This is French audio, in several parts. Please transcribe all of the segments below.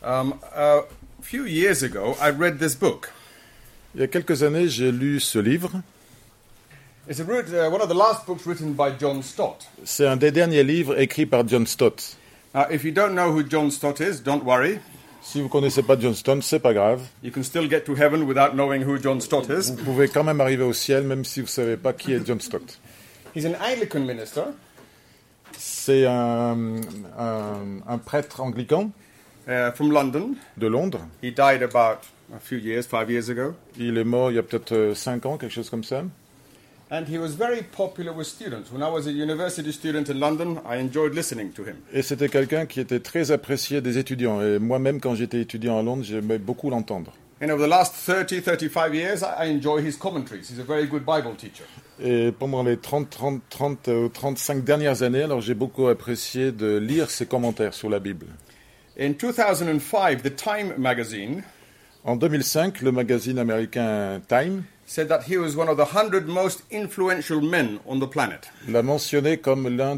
A few years ago, I read this book. Il y a quelques années, j'ai lu ce livre. It's one of the last books written by John Stott. C'est un des derniers livres écrits par John Stott. Now, if you don't know who John Stott is, don't worry. Si vous ne connaissez pas John Stott, c'est pas grave. You can still get to heaven without knowing who John Stott is. Vous pouvez quand même arriver au ciel, même si vous ne savez pas qui est John Stott. He's an Anglican minister. C'est un prêtre anglican From London. de Londres. He died about a few years, 5 years ago. Il est mort il y a peut-être 5 ans, quelque chose comme ça. And he was very popular with students. When I was a university student in London, I enjoyed listening to him. Et c'était quelqu'un qui était très apprécié des étudiants. Et moi-même, quand j'étais étudiant à Londres, j'aimais beaucoup l'entendre. And over the last 30, 35 years, I enjoy his commentaries. He's a very good Bible teacher. Et pendant les 35 dernières années, alors j'ai beaucoup apprécié de lire ses commentaires sur la Bible. In 2005, the Time magazine En 2005, le magazine américain Time said that he was one of the 100 most influential men on the planet. l'a mentionné comme l'une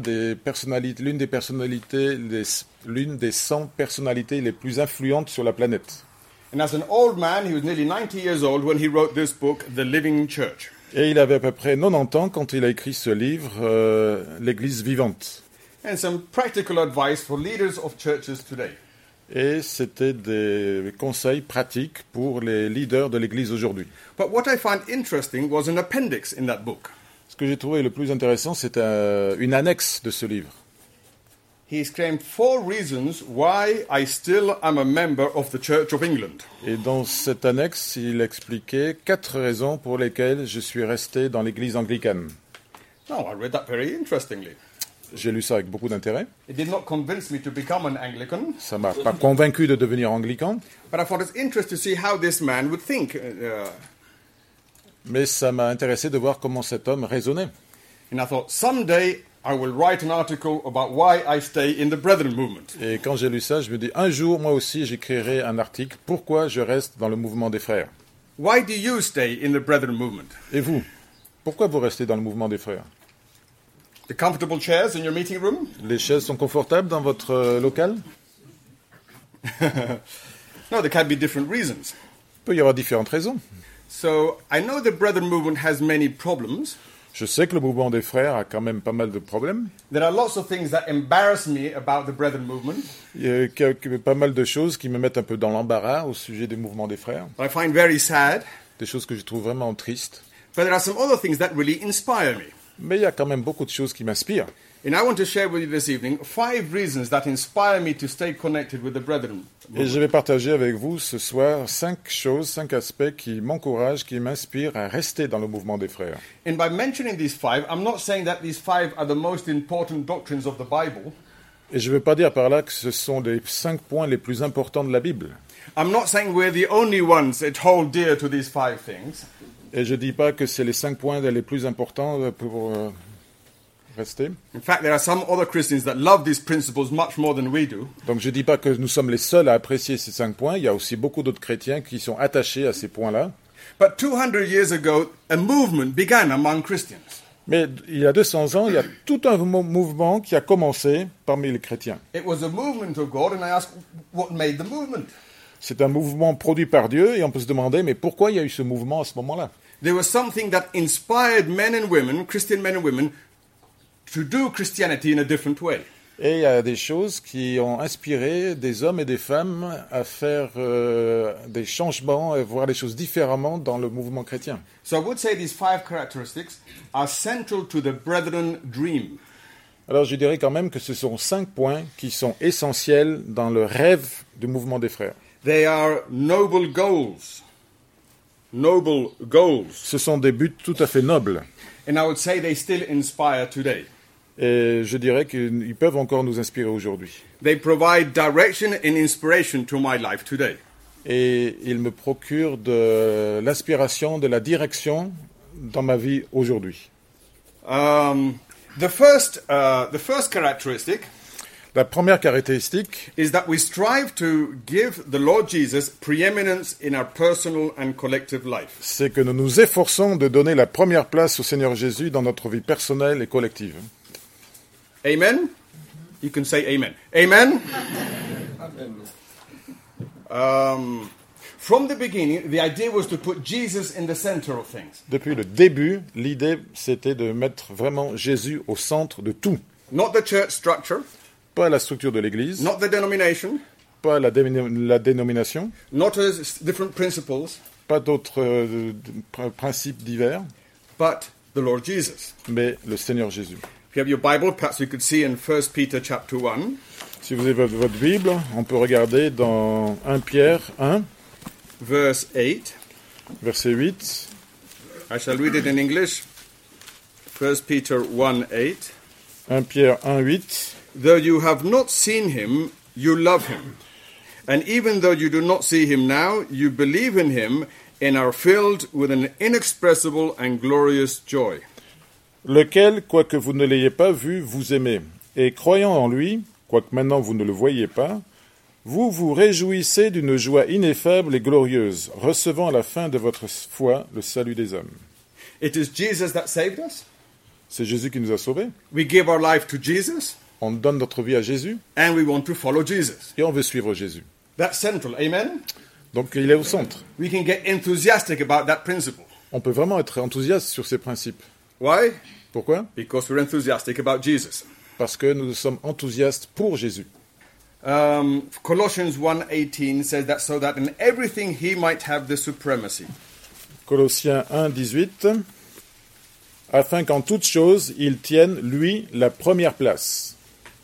des 100 personnalités les plus influentes sur la planète. And as an old man, he was nearly 90 years old when he wrote this book, The Living Church. Et il avait à peu près 90 ans quand il a écrit ce livre, L'Église vivante. And some practical advice for leaders of churches today. Et c'était des conseils pratiques pour les leaders de l'Église aujourd'hui. But what I found interesting was an appendix in that book. Ce que j'ai trouvé le plus intéressant, c'est une annexe de ce livre. He claimed 4 reasons why I still am a member of the Church of England. Et dans cette annexe, il expliquait 4 raisons pour lesquelles je suis resté dans l'Église anglicane. Now, I read that very interestingly. J'ai lu ça avec beaucoup d'intérêt. It did not convince me to become an Anglican, Ça m'a pas convaincu de devenir anglican, but I found it interesting to see how this man would think. mais ça m'a intéressé de voir comment cet homme raisonnait. And I thought, someday I will write an article about why I stay in the Brethren movement. Et quand j'ai lu ça, je me dis, un jour, moi aussi, j'écrirai un article, pourquoi je reste dans le mouvement des frères. Why do you stay in the Brethren movement? Et vous, pourquoi vous restez dans le mouvement des frères? The comfortable chairs in your meeting room? Les chaises sont confortables dans votre local? No, there can be different reasons. Il peut y avoir différentes raisons. So I know the Brethren movement has many problems. Je sais que le mouvement des frères a quand même pas mal de problèmes. There are lots of things that embarrass me about the Brethren movement. Il y a pas mal de choses qui me mettent un peu dans l'embarras au sujet du mouvement des frères. I find very sad. Des choses que je trouve vraiment tristes. But there are some other things that really inspire me. Mais il y a quand même beaucoup de choses qui m'inspirent. And I want to share with you this evening 5 reasons that inspire me to stay connected with the Brethren. Et je vais partager avec vous ce soir 5 aspects qui m'encouragent, qui m'inspirent à rester dans le mouvement des frères. And by mentioning these 5, I'm not saying that these 5 are the most important doctrines of the Bible. Et je ne veux pas dire par là que ce sont les 5 points les plus importants de la Bible. I'm not saying we're the only ones that hold dear to these 5 things. Et je ne dis pas que c'est les 5 points les plus importants pour rester. In fact, there are some other Christians that love these principles much more than we do. Donc je ne dis pas que nous sommes les seuls à apprécier ces 5 points. Il y a aussi beaucoup d'autres chrétiens qui sont attachés à ces points-là. But 200 years ago, a movement began among Christians. Mais il y a 200 ans, il y a tout un mouvement qui a commencé parmi les chrétiens. It was a movement of God, and I asked, what made the movement? C'est un mouvement produit par Dieu, et on peut se demander, mais pourquoi il y a eu ce mouvement à ce moment-là? There was something that inspired men and women, Christian men and women, to do Christianity in a different way. Et il y a des choses qui ont inspiré des hommes et des femmes à faire des changements et voir les choses différemment dans le mouvement chrétien. So I would say these 5 characteristics are central to the Brethren dream. Alors je dirais quand même que ce sont 5 points qui sont essentiels dans le rêve du mouvement des frères. They are noble goals. Noble goals. Ce sont des buts tout à fait nobles. And I would say they still inspire today. Et je dirais qu'ils peuvent encore nous inspirer aujourd'hui. They provide direction and inspiration to my life today. Et ils me procurent de l'inspiration, de la direction dans ma vie aujourd'hui. The first characteristic La première caractéristique, is that we strive to give the Lord Jesus preeminence in our personal and collective life. c'est que nous nous efforçons de donner la première place au Seigneur Jésus dans notre vie personnelle et collective. Amen? You can say amen. Amen? From the beginning, the idea was to put Jesus in the center of things. Depuis le début, l'idée, c'était de mettre vraiment Jésus au centre de tout. Not the church structure, Pas la structure de l'Église, not the denomination, pas la dénomination, not as different principles, pas d'autres principes divers, but the Lord Jesus. mais le Seigneur Jésus. If you have your Bible, perhaps you could see in 1 Peter chapter 1, Si vous avez votre Bible, on peut regarder dans 1 Pierre 1, verse 8. verset 8. I shall read it in English. 1 Peter 1, 8. 1 Pierre 1, 8. Though you have not seen him, you love him. And even though you do not see him now, you believe in him and are filled with an inexpressible and glorious joy. Lequel, quoique vous ne l'ayez pas vu, vous aimez. Et croyant en lui, quoique maintenant vous ne le voyez pas, vous vous réjouissez d'une joie ineffable et glorieuse, recevant à la fin de votre foi le salut des hommes. It is Jesus that saved us. C'est Jésus qui nous a sauvés. We give our life to Jesus, On donne notre vie à Jésus and we want to follow Jesus. et on veut suivre Jésus. That's central, amen? Donc il est au centre. We can get enthusiastic about that principle. On peut vraiment être enthousiaste sur ces principes. Why? Pourquoi? Because we're enthusiastic about Jesus. Parce que nous sommes enthousiastes pour Jésus. Colossians 1:18 says that so that in everything he might have the supremacy. Colossiens 1, 18. Afin qu'en toute chose, il tienne, lui, la première place.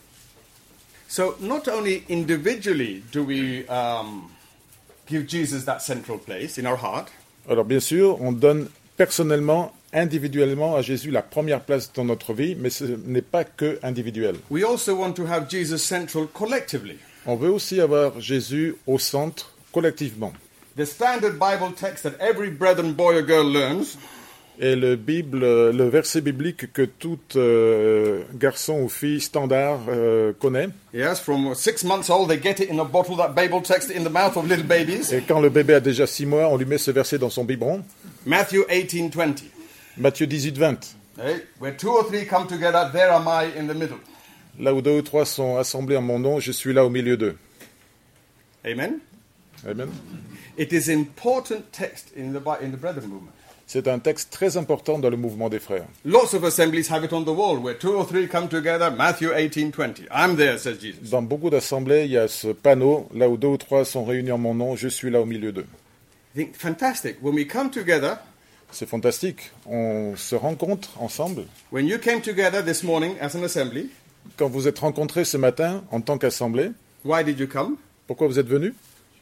So not only individually do we give Jesus that central place in our heart, Alors bien sûr, on donne personnellement, individuellement à Jésus la première place dans notre vie, mais ce n'est pas que individuel. we also want to have Jesus central collectively. On veut aussi avoir Jésus au centre collectivement. The standard Bible text that every brethren, boy or girl learns Et le verset biblique que tout garçon ou fille standard connaît. yes, from 6 months old, they get it in a bottle, that Bible text in the mouth of little babies. Et quand le bébé a déjà 6 mois, on lui met ce verset dans son biberon. Matthew 18:20. Matthieu 18, 20. Hey, where 2 or 3 come together, there am I in the middle. Là où 2 ou 3 sont assemblés en mon nom, je suis là au milieu d'eux. Amen? Amen. It is important text in the brethren movement. C'est un texte très important dans le mouvement des frères. Lots of assemblies have it on the wall, where 2 or 3 come together, Matthew 18:20. I'm there, says Jesus. Dans beaucoup d'assemblées, il y a ce panneau, là où 2 ou 3 sont réunis en mon nom, je suis là au milieu d'eux. I think, fantastic. When we come together, C'est fantastique. On se rencontre ensemble. when you came together this morning as an assembly, Quand vous êtes rencontrés ce matin en tant qu'assemblée, why did you come? pourquoi vous êtes venus?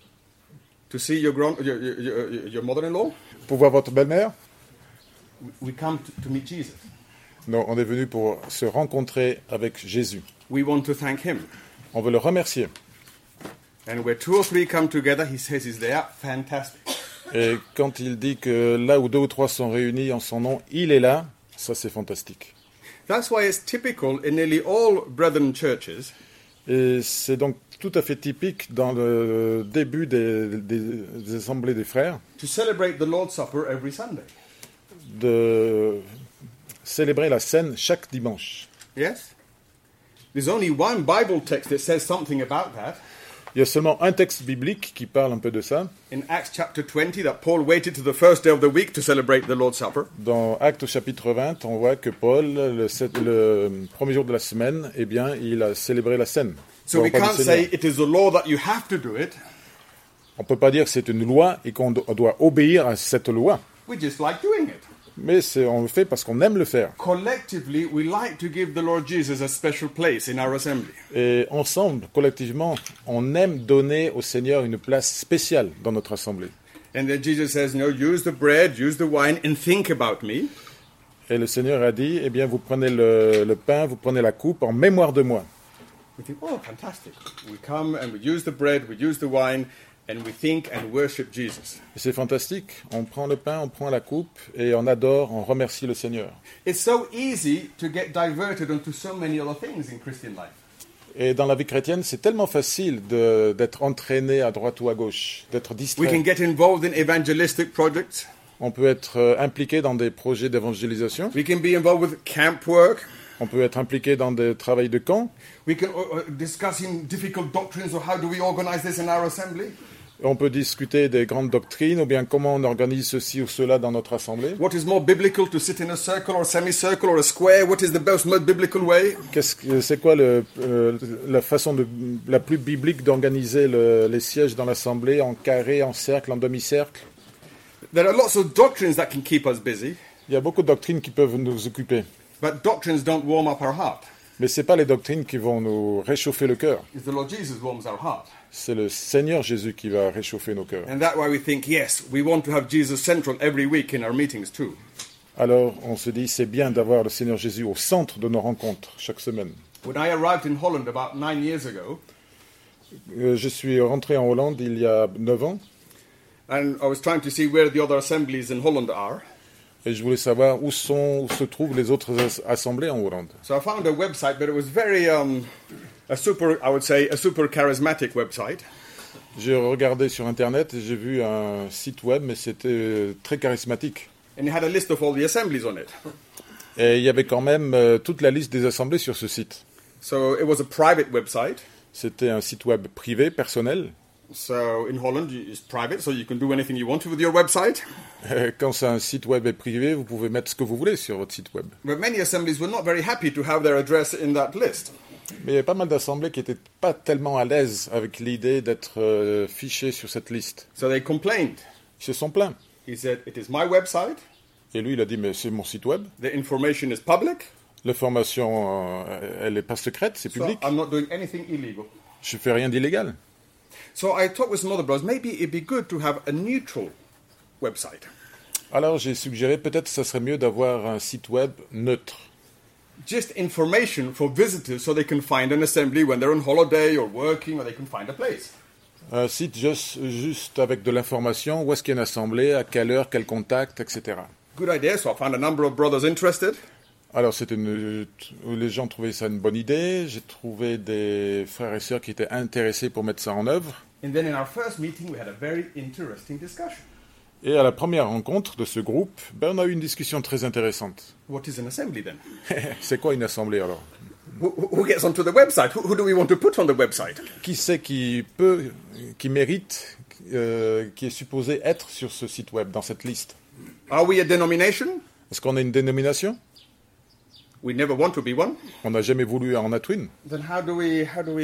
To see your mother-in-law? Pour voir votre belle-mère? We come to meet Jesus. Non, on est venu pour se rencontrer avec Jésus. We want to thank him. On veut le remercier. And where 2 or 3 come together, he says he's there. Fantastic. Et quand il dit que là où 2 ou 3 sont réunis en son nom, il est là, ça c'est fantastique. That's why it's typical in nearly all brethren churches Et c'est donc tout à fait typique dans le début des assemblées des frères to celebrate the Lord's Supper every Sunday. de célébrer la scène chaque dimanche. Yes? There's only one Bible text that says something about that. Il y a seulement un texte biblique qui parle un peu de ça. In Acts chapter 20, that Paul waited to the first day of the week to celebrate the Lord's Supper. Dans Actes au chapitre 20, on voit que Paul, le premier jour de la semaine, eh bien, il a célébré la scène. So we Le repas can't du say Seigneur. it is the law that you have to do it. On ne peut pas dire que c'est une loi et qu'on doit obéir à cette loi. We just like doing it. Mais on le fait parce qu'on aime le faire. Collectively, we like to give the Lord Jesus a special place in our assembly. Et ensemble, collectivement, on aime donner au Seigneur une place spéciale dans notre assemblée. And then Jesus says, no, use the bread, use the wine, and think about me. Et le Seigneur a dit, eh bien, vous prenez le pain, vous prenez la coupe en mémoire de moi. We think, oh, fantastic. We come and we use the bread, we use the wine, and we think and worship Jesus. Et c'est fantastique. On prend le pain, on prend la coupe et on adore, on remercie le Seigneur. It's so easy to get diverted onto so many other things in Christian life. Et dans la vie chrétienne, c'est tellement facile d'être entraîné à droite ou à gauche, d'être We distrait. can get involved in evangelistic projects. On peut être impliqué dans des projets d'évangélisation. We can be involved with camp work. On peut être impliqué dans des travaux de camp. We can discussing difficult doctrines or how do we organize this in our assembly. On peut discuter des grandes doctrines ou bien comment on organise ceci ou cela dans notre assemblée. What is more biblical, to sit in a circle or a semicircle or a square? What is the most biblical way? C'est quoi la façon la plus biblique d'organiser les sièges dans l'assemblée, en carré, en cercle, en demi-cercle? There are lots of doctrines that can keep us busy, Il y a beaucoup de doctrines qui peuvent nous occuper. but doctrines don't warm up our heart. Mais ce n'est pas les doctrines qui vont nous réchauffer le cœur. It's the Lord Jesus warms our heart. C'est le Seigneur Jésus qui va réchauffer nos cœurs. And that's why we think, yes, we want to have Jesus central every week in our meetings too. Alors on se dit, c'est bien d'avoir le Seigneur Jésus au centre de nos rencontres chaque semaine. When I arrived in Holland about 9 years ago, Je suis rentré en Hollande il y a 9 ans and I was trying to see where the other assemblies in Holland are. et je voulais savoir où se trouvent les autres assemblées en Hollande. So I found a website, but it was very, a super charismatic website. J'ai regardé sur Internet et j'ai vu un site web, mais c'était très charismatique. And it had a list of all the assemblies on it. Et il y avait quand même toute la liste des assemblées sur ce site. So it was a private website. C'était un site web privé, personnel. So in Holland, it's private, so you can do anything you want to with your website. Quand c'est un site web privé, vous pouvez mettre ce que vous voulez sur votre site web. But many assemblies were not very happy to have their address in that list. Mais il y a pas mal d'assemblées qui n'étaient pas tellement à l'aise avec l'idée d'être fichées sur cette liste. So they complained. Ils se sont plaints. He said, it is my website. Et lui, il a dit, mais c'est mon site web. The information is public. L'information, elle n'est pas secrète, c'est So public. I'm not doing anything illegal. Je fais rien d'illégal. So I talked with some other brothers. Maybe it'd be good to have a neutral website. Alors j'ai suggéré peut-être que ça serait mieux d'avoir un site web neutre. Just information for visitors so they can find an assembly when they're on holiday or working, or they can find a place. Un site juste avec de l'information, où est-ce qu'il y a une assemblée, à quelle heure, quel contact, etc. Good idea. So I found a number of brothers interested. Alors les gens trouvaient ça une bonne idée. J'ai trouvé des frères et sœurs qui étaient intéressés pour mettre ça en œuvre. And then in our first meeting, we had a very interesting discussion. Et à la première rencontre de ce groupe, on a eu une discussion très intéressante. What is an assembly then? C'est quoi une assemblée alors? Who gets onto the website? Who do we want to put on the website? Qui c'est qui mérite, qui est supposé être sur ce site web, dans cette liste? Are we a denomination? Est-ce qu'on est une dénomination? We never want to be one. On n'a jamais voulu en être une. Then how do we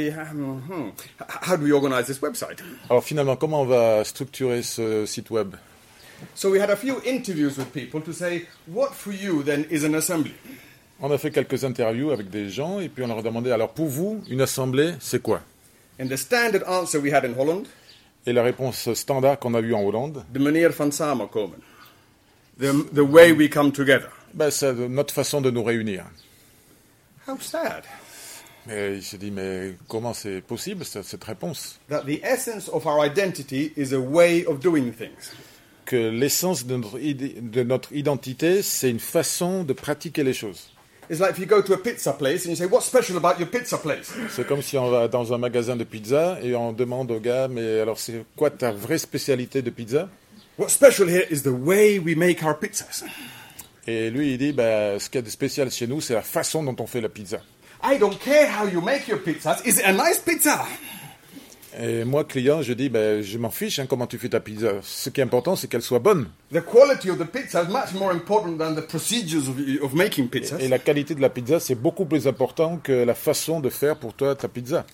organize this website? Alors finalement, comment on va structurer ce site web? So we had a few interviews with people to say, what for you then is an assembly? On a fait quelques interviews avec des gens et puis on leur a demandé, alors pour vous, une assemblée, c'est quoi? And the standard answer we had in Holland, Et la réponse standard qu'on a eue en Hollande, de manier van samenkomen. The way we come together. c'est notre façon de nous réunir. How sad. Et il s'est dit, mais comment c'est possible cette réponse? That the essence of our identity is a way of doing things. Que l'essence de notre identité, c'est une façon de pratiquer les choses. It's like if you go to a pizza place and you say, what's special about your pizza place? C'est comme si on va dans un magasin de pizza et on demande au gars, mais alors c'est quoi ta vraie spécialité de pizza? What's special here is the way we make our pizzas. Et lui, il dit, ce qu'il y a de spécial chez nous, c'est la façon dont on fait la pizza. I don't care how you make your pizzas. Is it a nice pizza? Et moi, client, je dis, je m'en fiche comment tu fais ta pizza. Ce qui est important, c'est qu'elle soit bonne. The quality of the pizza is much more important than the procedures of making pizzas. Et la qualité de la pizza, c'est beaucoup plus important que la façon de faire pour toi ta pizza.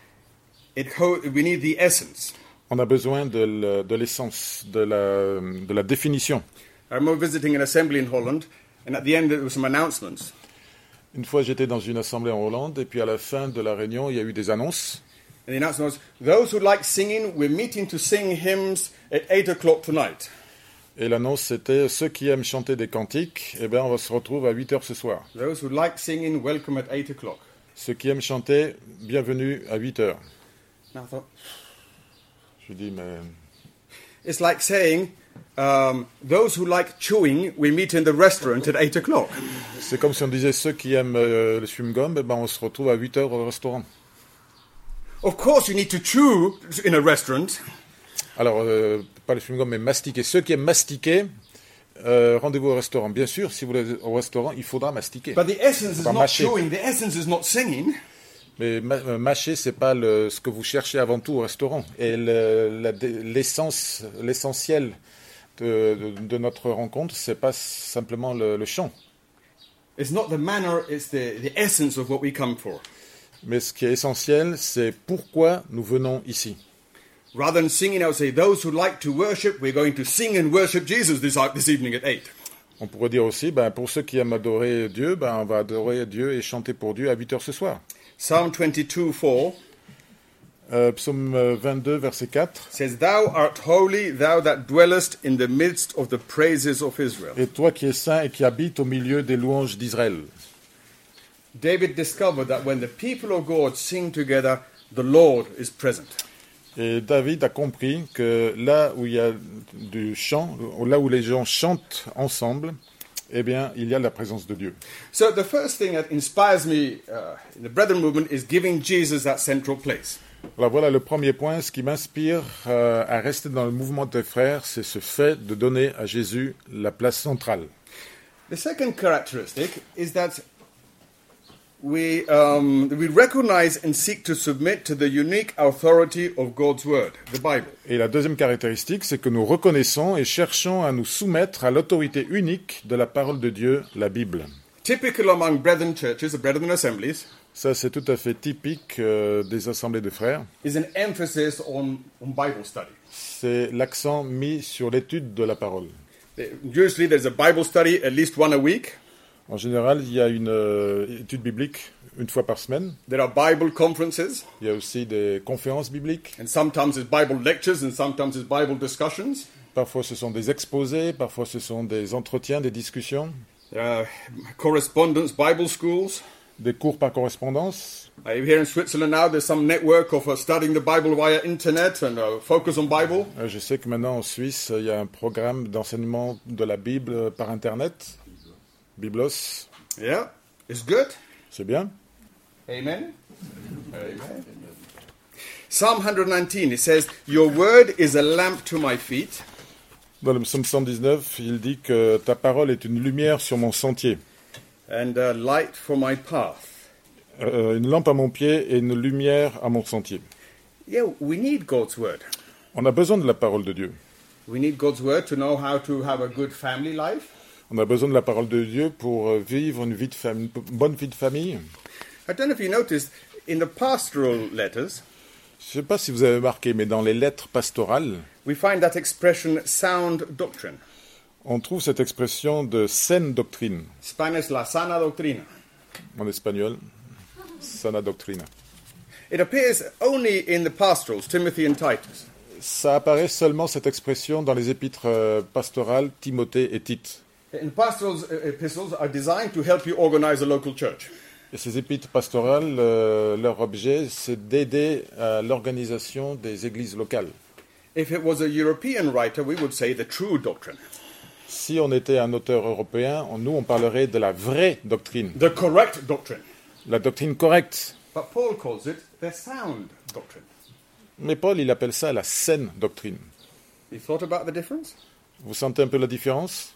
We need the essence. On a besoin de l'essence, de la définition. I remember visiting an assembly in Holland, and at the end there were some announcements. Une fois, j'étais dans une assemblée en Hollande, et puis à la fin de la réunion, il y a eu des annonces. And the announcement was, those who like singing, we're meeting to sing hymns at 8 o'clock tonight. Et l'annonce, c'était ceux qui aiment chanter des cantiques, on va se retrouver à 8 heures ce soir. Those who like singing, welcome at 8 o'clock. Ceux qui aiment chanter, bienvenue à 8 heures. Now I thought, Je dis, mais... it's like saying, those who like chewing, we meet in the restaurant at 8 o'clock. C'est comme si on disait ceux qui aiment le chewing-gum, on se retrouve à 8 heures au restaurant. Of course you need to chew in a restaurant. Alors, pas le chewing-gum, mais mastiquer. Ceux qui aiment mastiquer, rendez-vous au restaurant. Bien sûr, si vous allez au restaurant, il faudra mastiquer. But the essence is Pas not mâcher. chewing, the essence is not singing. Mais mâcher, c'est pas ce que vous cherchez avant tout au restaurant. Et l'essentiel de notre rencontre, c'est pas simplement le chant. It's not the manner, it's the essence of what we come for. Mais ce qui est essentiel, c'est pourquoi nous venons ici. Rather than singing, I would say, those who like to worship, we're going to sing and worship Jesus this evening at 8. On pourrait dire aussi, pour ceux qui aiment adorer Dieu, on va adorer Dieu et chanter pour Dieu à 8 heures ce soir. Psalm 22:4 Psaume 22, verset 4. says, Thou art holy, thou that dwellest in the midst of the praises of Israel. Et toi qui es saint et qui habites au milieu des louanges d'Israël. David discovered that when the people of God sing together, the Lord is present. Et David a compris que là où il y a du chant, là où les gens chantent ensemble, eh bien, il y a la présence de Dieu. So the first thing that inspires me in the Brethren movement is giving Jesus that central place. Alors voilà le premier point. Ce qui m'inspire à rester dans le mouvement des frères, c'est ce fait de donner à Jésus la place centrale. The second characteristic is that we recognize and seek to submit to the unique authority of God's Word, the Bible. Et la deuxième caractéristique, c'est que nous reconnaissons et cherchons à nous soumettre à l'autorité unique de la parole de Dieu, la Bible. Typical among Brethren churches, the Brethren assemblies, Ça, c'est tout à fait typique des assemblées de frères. is an emphasis on Bible study. C'est l'accent mis sur l'étude de la parole. Usually there's a Bible study at least one a week. En général, il y a une étude biblique une fois par semaine. There are Bible conferences, Il y a aussi des conférences bibliques. and sometimes it's Bible lectures, and sometimes it's Bible discussions. Parfois, ce sont des exposés, parfois, ce sont des entretiens, des discussions, There are correspondence Bible schools. des cours par correspondance. Here in Switzerland now, there's some network of studying the Bible via internet and focus on Bible. Je sais que maintenant, en Suisse, il y a un programme d'enseignement de la Bible par Internet. Biblos, Yeah, it's good. c'est bien. Amen. Amen. Psalm 119, it says, Your word is a lamp to my feet Dans le psaume 119, il dit que ta parole est une lumière sur mon sentier, and a light for my path. une lampe à mon pied et une lumière à mon sentier. Yeah, we need God's word. On a besoin de la parole de Dieu. We need God's word to know how to have a good family life. On a besoin de la parole de Dieu pour vivre une bonne vie de famille. I don't know if you noticed, in the pastoral letters, Je ne sais pas si vous avez remarqué, mais dans les lettres pastorales, we find that expression sound doctrine. on trouve cette expression de saine doctrine, Spanish, la sana doctrina. en espagnol, sana doctrina. It appears only in the pastorals, Timothy and Titus. Ça apparaît seulement, cette expression, dans les épîtres pastorales, Timothée et Tite. And pastorals epistles are designed to help you organize a local church. Et ces épîtres pastorales, leur objet, c'est d'aider à l'organisation des églises locales. If it was a European writer, we would say the true doctrine, Si on était un auteur européen, nous, on parlerait de la vraie doctrine, the correct doctrine. la doctrine correcte. But Paul calls it the sound doctrine. Mais Paul, il appelle ça la saine doctrine. You thought about the difference? Vous sentez un peu la différence?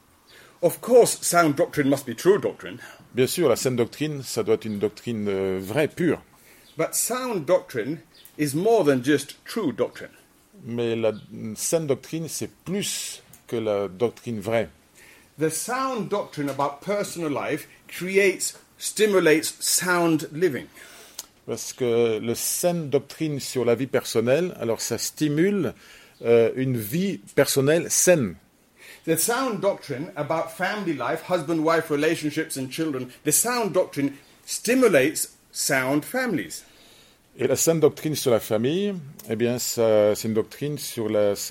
Of course, sound doctrine must be true doctrine, Bien sûr, la saine doctrine, ça doit être une doctrine vraie, pure. but sound doctrine is more than just true doctrine. Mais la saine doctrine, c'est plus que la doctrine vraie. The sound doctrine about personal life stimulates sound living. Parce que la saine doctrine sur la vie personnelle, alors ça stimule une vie personnelle saine. The sound doctrine about family life, husband-wife relationships and children, the sound doctrine stimulates sound families. Et la saine doctrine sur la famille, eh bien, c'est une doctrine sur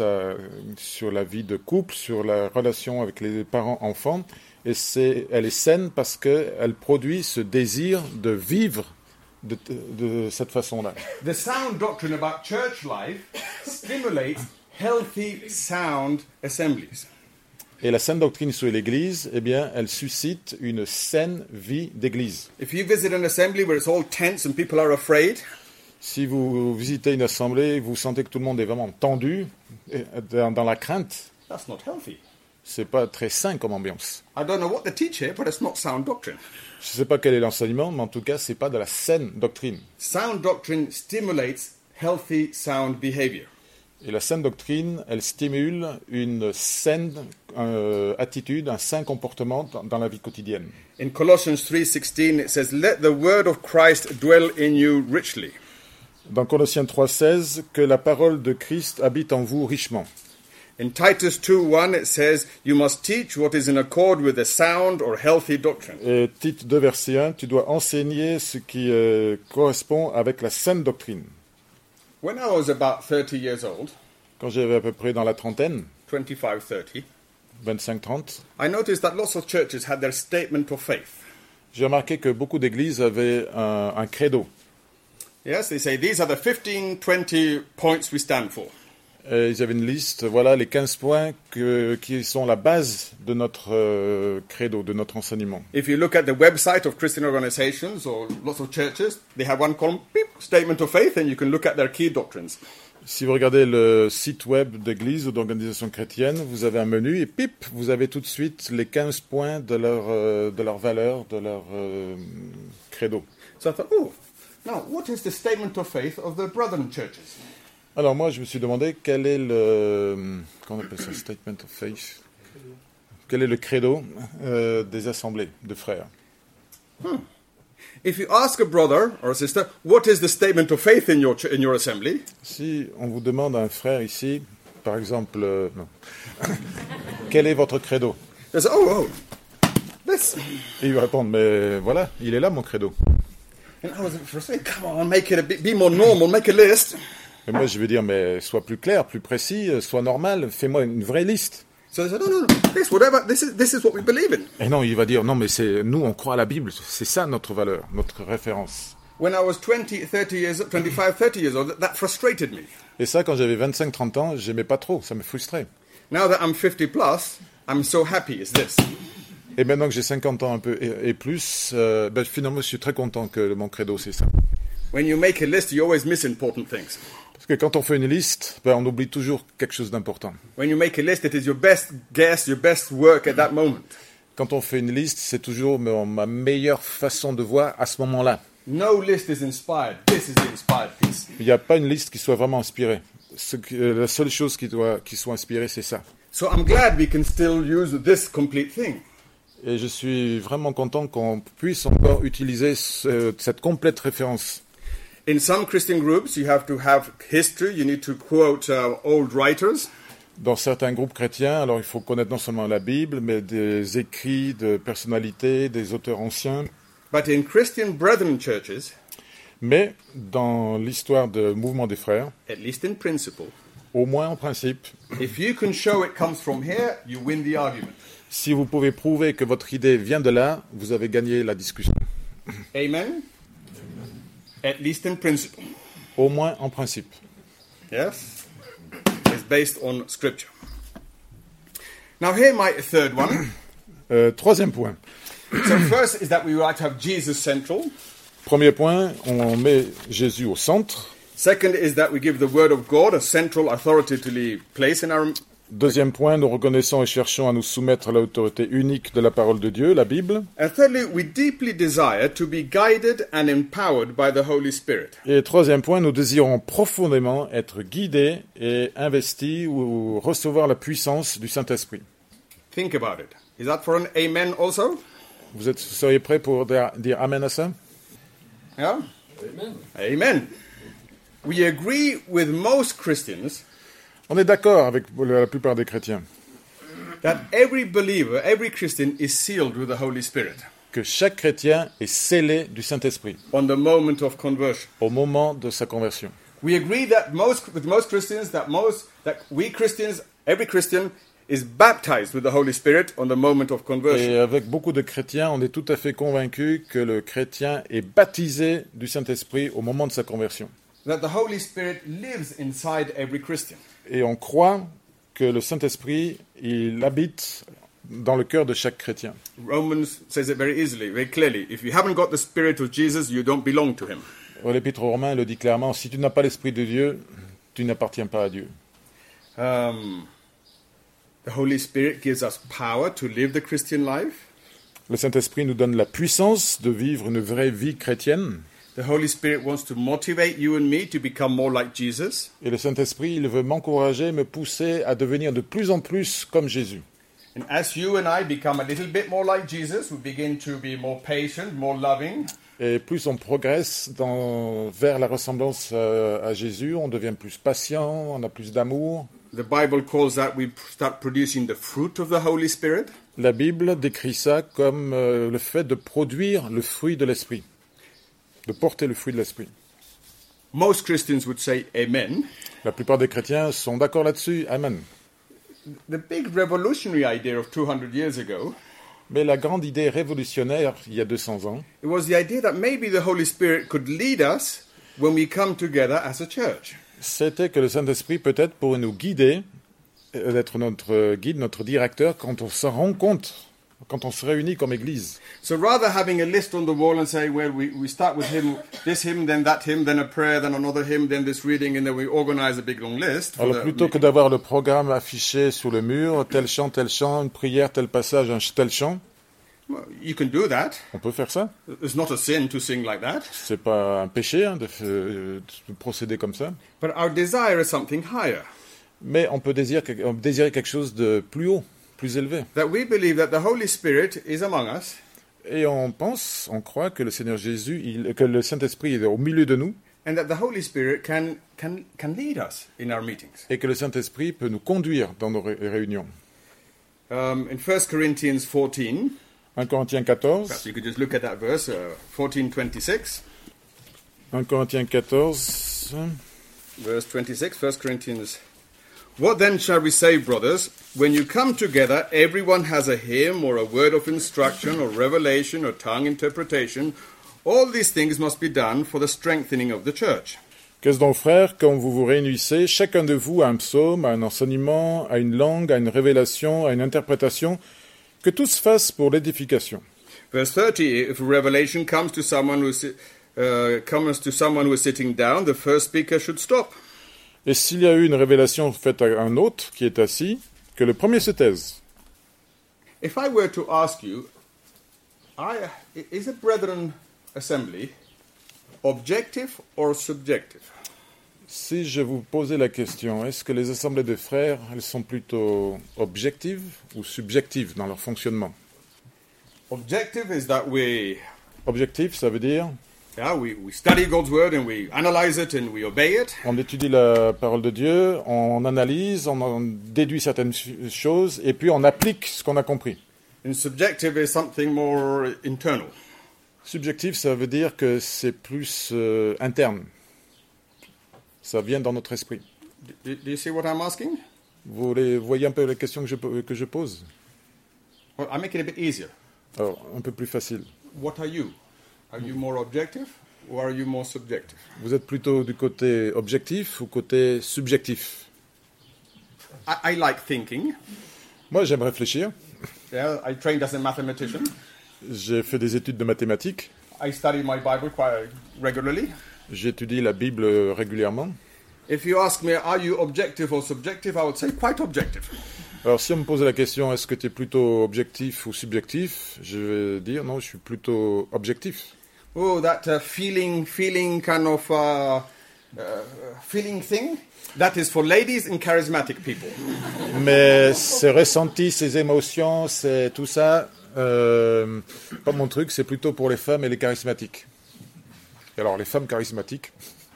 la vie de couple, sur la relation avec les parents-enfants. Et elle est saine parce qu'elle produit ce désir de vivre de cette façon-là. The sound doctrine about church life stimulates healthy, sound assemblies. Et la saine doctrine sur l'Église, eh bien, elle suscite une saine vie d'Église. If you visit an assembly where it's all tense and people are afraid, Si vous visitez une assemblée, vous sentez que tout le monde est vraiment tendu, dans la crainte, that's not healthy. C'est pas très sain comme ambiance. I don't know what they teach here, but it's not sound doctrine. Je sais pas quel est l'enseignement, mais en tout cas, c'est pas de la saine doctrine. Sound doctrine stimulates healthy, sound behavior. Et la saine doctrine, elle stimule une saine attitude, un sain comportement dans la vie quotidienne. In Colossians 3:16, it says, "Let the word of Christ dwell in you richly." Dans Colossiens 3,16, que la parole de Christ habite en vous richement. In Titus 2:1, it says, "You must teach what is in accord with the sound or healthy doctrine." Et Tite 2, verset 1, tu dois enseigner ce qui correspond avec la saine doctrine. When I was about 30 years old, Quand j'avais à peu près dans la trentaine, 25-30, 25-30, I noticed that lots of churches had their statement of faith. j'ai remarqué que beaucoup d'églises avaient un credo. Yes, they say, these are the 15, 20 points we stand for. Et ils avaient une liste, voilà les 15 points qui sont la base de notre credo, de notre enseignement. If you look at the website of Christian organizations or lots of churches, they have one column, beep, statement of faith, and you can look at their key doctrines. Si vous regardez le site web d'église ou d'organisation chrétienne, vous avez un menu et pip, vous avez tout de suite les 15 points de leur valeur, de leur credo. So I thought, oh, now what is the statement of faith of the brethren churches? Alors moi, je me suis demandé quel est comment on appelle ça, statement of faith, quel est le credo des assemblées de frères. If you ask a brother or a sister, what is the statement of faith in your assembly? Si on vous demande à un frère ici, par exemple, non, quel est votre credo? They say, oh, this. Et il va répondre, mais voilà, il est là mon credo. And I was frustrated. Come on, make it be more normal, make a list. Et moi, je vais dire, mais sois plus clair, plus précis, sois normal, fais-moi une vraie liste. So they said, no, this is what we believe in. Et non, il va dire, non, mais nous, on croit à la Bible, c'est ça notre valeur, notre référence. When I was 25, 30 years old, that frustrated me. Et ça, quand j'avais 25-30 ans, j'aimais pas trop, ça me frustrait. Now that I'm 50 plus, I'm so happy, it's this. Et maintenant que j'ai 50 ans un peu et plus, finalement, je suis très content que mon credo, c'est ça. When you make a list, you always miss important things. Parce que quand on fait une liste, on oublie toujours quelque chose d'important. When you make a list, it is your best guess, your best work at that moment. Quand on fait une liste, c'est toujours ma meilleure façon de voir à ce moment-là. No list is inspired. This is the inspired piece. Il n'y a pas une liste qui soit vraiment inspirée. La seule chose qui soit inspirée, c'est ça. So I'm glad we can still use this complete thing. Et je suis vraiment content qu'on puisse encore utiliser cette complète référence. In some Christian groups, you have to have history. You need to quote old writers. Dans certains groupes chrétiens, alors il faut connaître non seulement la Bible, mais des écrits de personnalités, des auteurs anciens. But in Christian brethren churches, mais dans l'histoire du mouvement des frères, at least in principle, au moins en principe, if you can show it comes from here, you win the argument. Si vous pouvez prouver que votre idée vient de là, vous avez gagné la discussion. Amen? At least in principle. Au moins en principe. Yes? It's based on Scripture. Now here my third one. Troisième point. So first is that we would like to have Jesus central. Premier point, on met Jésus au centre. Second is that we give the Word of God a central authoritative place in our... Deuxième point, nous reconnaissons et cherchons à nous soumettre à l'autorité unique de la parole de Dieu, la Bible. And thirdly, we deeply desire to be guided and empowered by the Holy Spirit. Et troisième point, nous désirons profondément être guidés et investis ou recevoir la puissance du Saint-Esprit. Think about it. Is that for an amen also? Vous seriez prêts pour dire amen à ça? Yeah? Amen. Amen. We agree with most Christians. On est d'accord avec la plupart des chrétiens that every believer, every Christian is sealed with the Holy Spirit. Que chaque chrétien est scellé du Saint-Esprit on the moment of conversion. Au moment de sa conversion. We agree that with most Christians that we Christians, every Christian is baptized with the Holy Spirit on the moment of conversion. Et avec beaucoup de chrétiens, on est tout à fait convaincus que le chrétien est baptisé du Saint-Esprit au moment de sa conversion. That the Holy Spirit lives inside every Christian. Et on croit que le Saint-Esprit, il habite dans le cœur de chaque chrétien. Romans says it very easily, very clearly. If you haven't got the Spirit of Jesus, you don't belong to him. L'Épître aux Romains le dit clairement, si tu n'as pas l'Esprit de Dieu, tu n'appartiens pas à Dieu. The Holy Spirit gives us power to live the Christian life. Le Saint-Esprit nous donne la puissance de vivre une vraie vie chrétienne. The Holy Spirit wants to motivate you and me to become more like Jesus. Et le Saint-Esprit, il veut m'encourager, me pousser à devenir de plus en plus comme Jésus. And as you and I become a little bit more like Jesus, we begin to be more patient, more loving. Et plus on progresse vers la ressemblance à Jésus, on devient plus patient, on a plus d'amour. The Bible calls that we start producing the fruit of the Holy Spirit. La Bible décrit ça comme le fait de produire le fruit de l'Esprit, de porter le fruit de l'Esprit. Most Christians would say amen. La plupart des chrétiens sont d'accord là-dessus, amen. The big revolutionary idea of 200 years ago, Mais la grande idée révolutionnaire, il y a 200 ans, it was the idea that maybe the Holy Spirit could lead us when we come together as a church. c'était que le Saint-Esprit peut-être pourrait nous guider, être notre guide, notre directeur, quand on se rend compte, quand on se réunit comme Église. So rather having a list on the wall and say, well, we start with this hymn, then that hymn, then a prayer, then another hymn, then this reading, and then we organize a big long list. Alors plutôt que d'avoir le programme affiché sur le mur, tel chant, une prière, tel passage, tel chant, Well, you can do that. on peut faire ça. It's not a sin to sing like that. C'est pas un péché de procéder comme ça. But our desire is something higher. Mais on peut désirer quelque chose de plus haut, plus élevé. That we believe that the Holy Spirit is among us, Et on croit que le Seigneur Jésus, que le Saint-Esprit est au milieu de nous, and that the Holy Spirit can lead us in our meetings. et que le Saint-Esprit peut nous conduire dans nos réunions. In 1 Corinthians 14, 1 Corinthiens perhaps 14, you could just look at that verse, 14:26. 1 Corinthiens 14, Verse 26, 1 Corinthians. What then shall we say, brothers? When you come together, everyone has a hymn or a word of instruction or revelation or tongue interpretation. All these things must be done for the strengthening of the church. Qu'est-ce donc, frères, quand vous vous réunissez, chacun de vous a un psaume, a un enseignement, a une langue, a une révélation, a une interprétation, que tout se fasse pour l'édification. Verse 30, if a revelation comes to someone who is sitting down, the first speaker should stop. Et s'il y a eu une révélation faite à un autre qui est assis, que le premier se taise. If I were to ask you, is a brethren assembly objective or subjective? Si je vous posais la question, est-ce que les assemblées de frères, elles sont plutôt objectives ou subjectives dans leur fonctionnement? Objective is that we Objectif, ça veut dire we study God's word and we analyze it and we obey it. on étudie la parole de Dieu, on analyse, on en déduit certaines choses et puis on applique ce qu'on a compris. And subjective is something more internal. Subjectif, ça veut dire que c'est plus interne. Ça vient dans notre esprit. Do you see what I'm asking? Vous voyez un peu la question que je pose? Well, I make it a bit easier. Alors, un peu plus facile. What are you? Are you more objective or are you more subjective? Vous êtes plutôt du côté objectif ou côté subjectif? I like thinking. Moi, j'aime réfléchir. Yeah, I trained as a mathematician. J'ai fait des études de mathématiques. I study my Bible quite regularly. J'étudie la Bible régulièrement. If you ask me, are you objective or subjective, I would say quite objective. Alors, si on me posait la question, est-ce que tu es plutôt objectif ou subjectif, je vais dire non, je suis plutôt objectif. Oh, that feeling kind of feeling thing. That is for ladies and charismatic people. Mais ces ressentis, ces émotions, c'est tout ça, pas mon truc, c'est plutôt pour les femmes et les charismatiques. Et alors, les femmes charismatiques,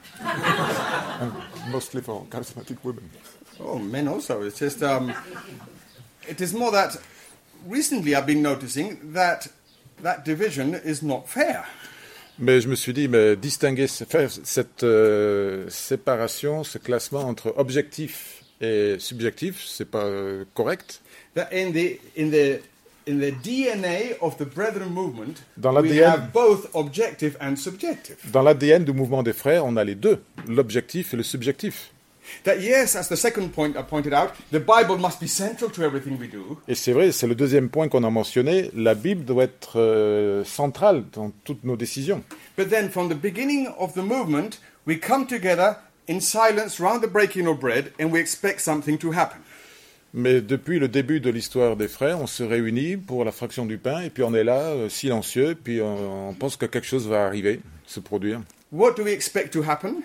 mostly for charismatic women. Oh, men also. It's just, it is more that recently I've been noticing that division is not fair. Mais je me suis dit, mais faire cette séparation, ce classement entre objectif et subjectif, c'est pas correct. That in the DNA of the Brethren movement, Dans we l'ADN. have both objective and subjective. Dans l'ADN du mouvement des frères, on a les deux, l'objectif et le subjectif. That yes, as the second point I pointed out, the Bible must be central to everything we do. Et c'est vrai, c'est le deuxième point qu'on a mentionné, la Bible doit être centrale dans toutes nos décisions. But then from the beginning of the movement, we come together in silence round the breaking of bread and we expect something to happen. Mais depuis le début de l'histoire des frères, on se réunit pour la fraction du pain, et puis on est là, silencieux, puis on pense que quelque chose va arriver, se produire. What do we expect to happen?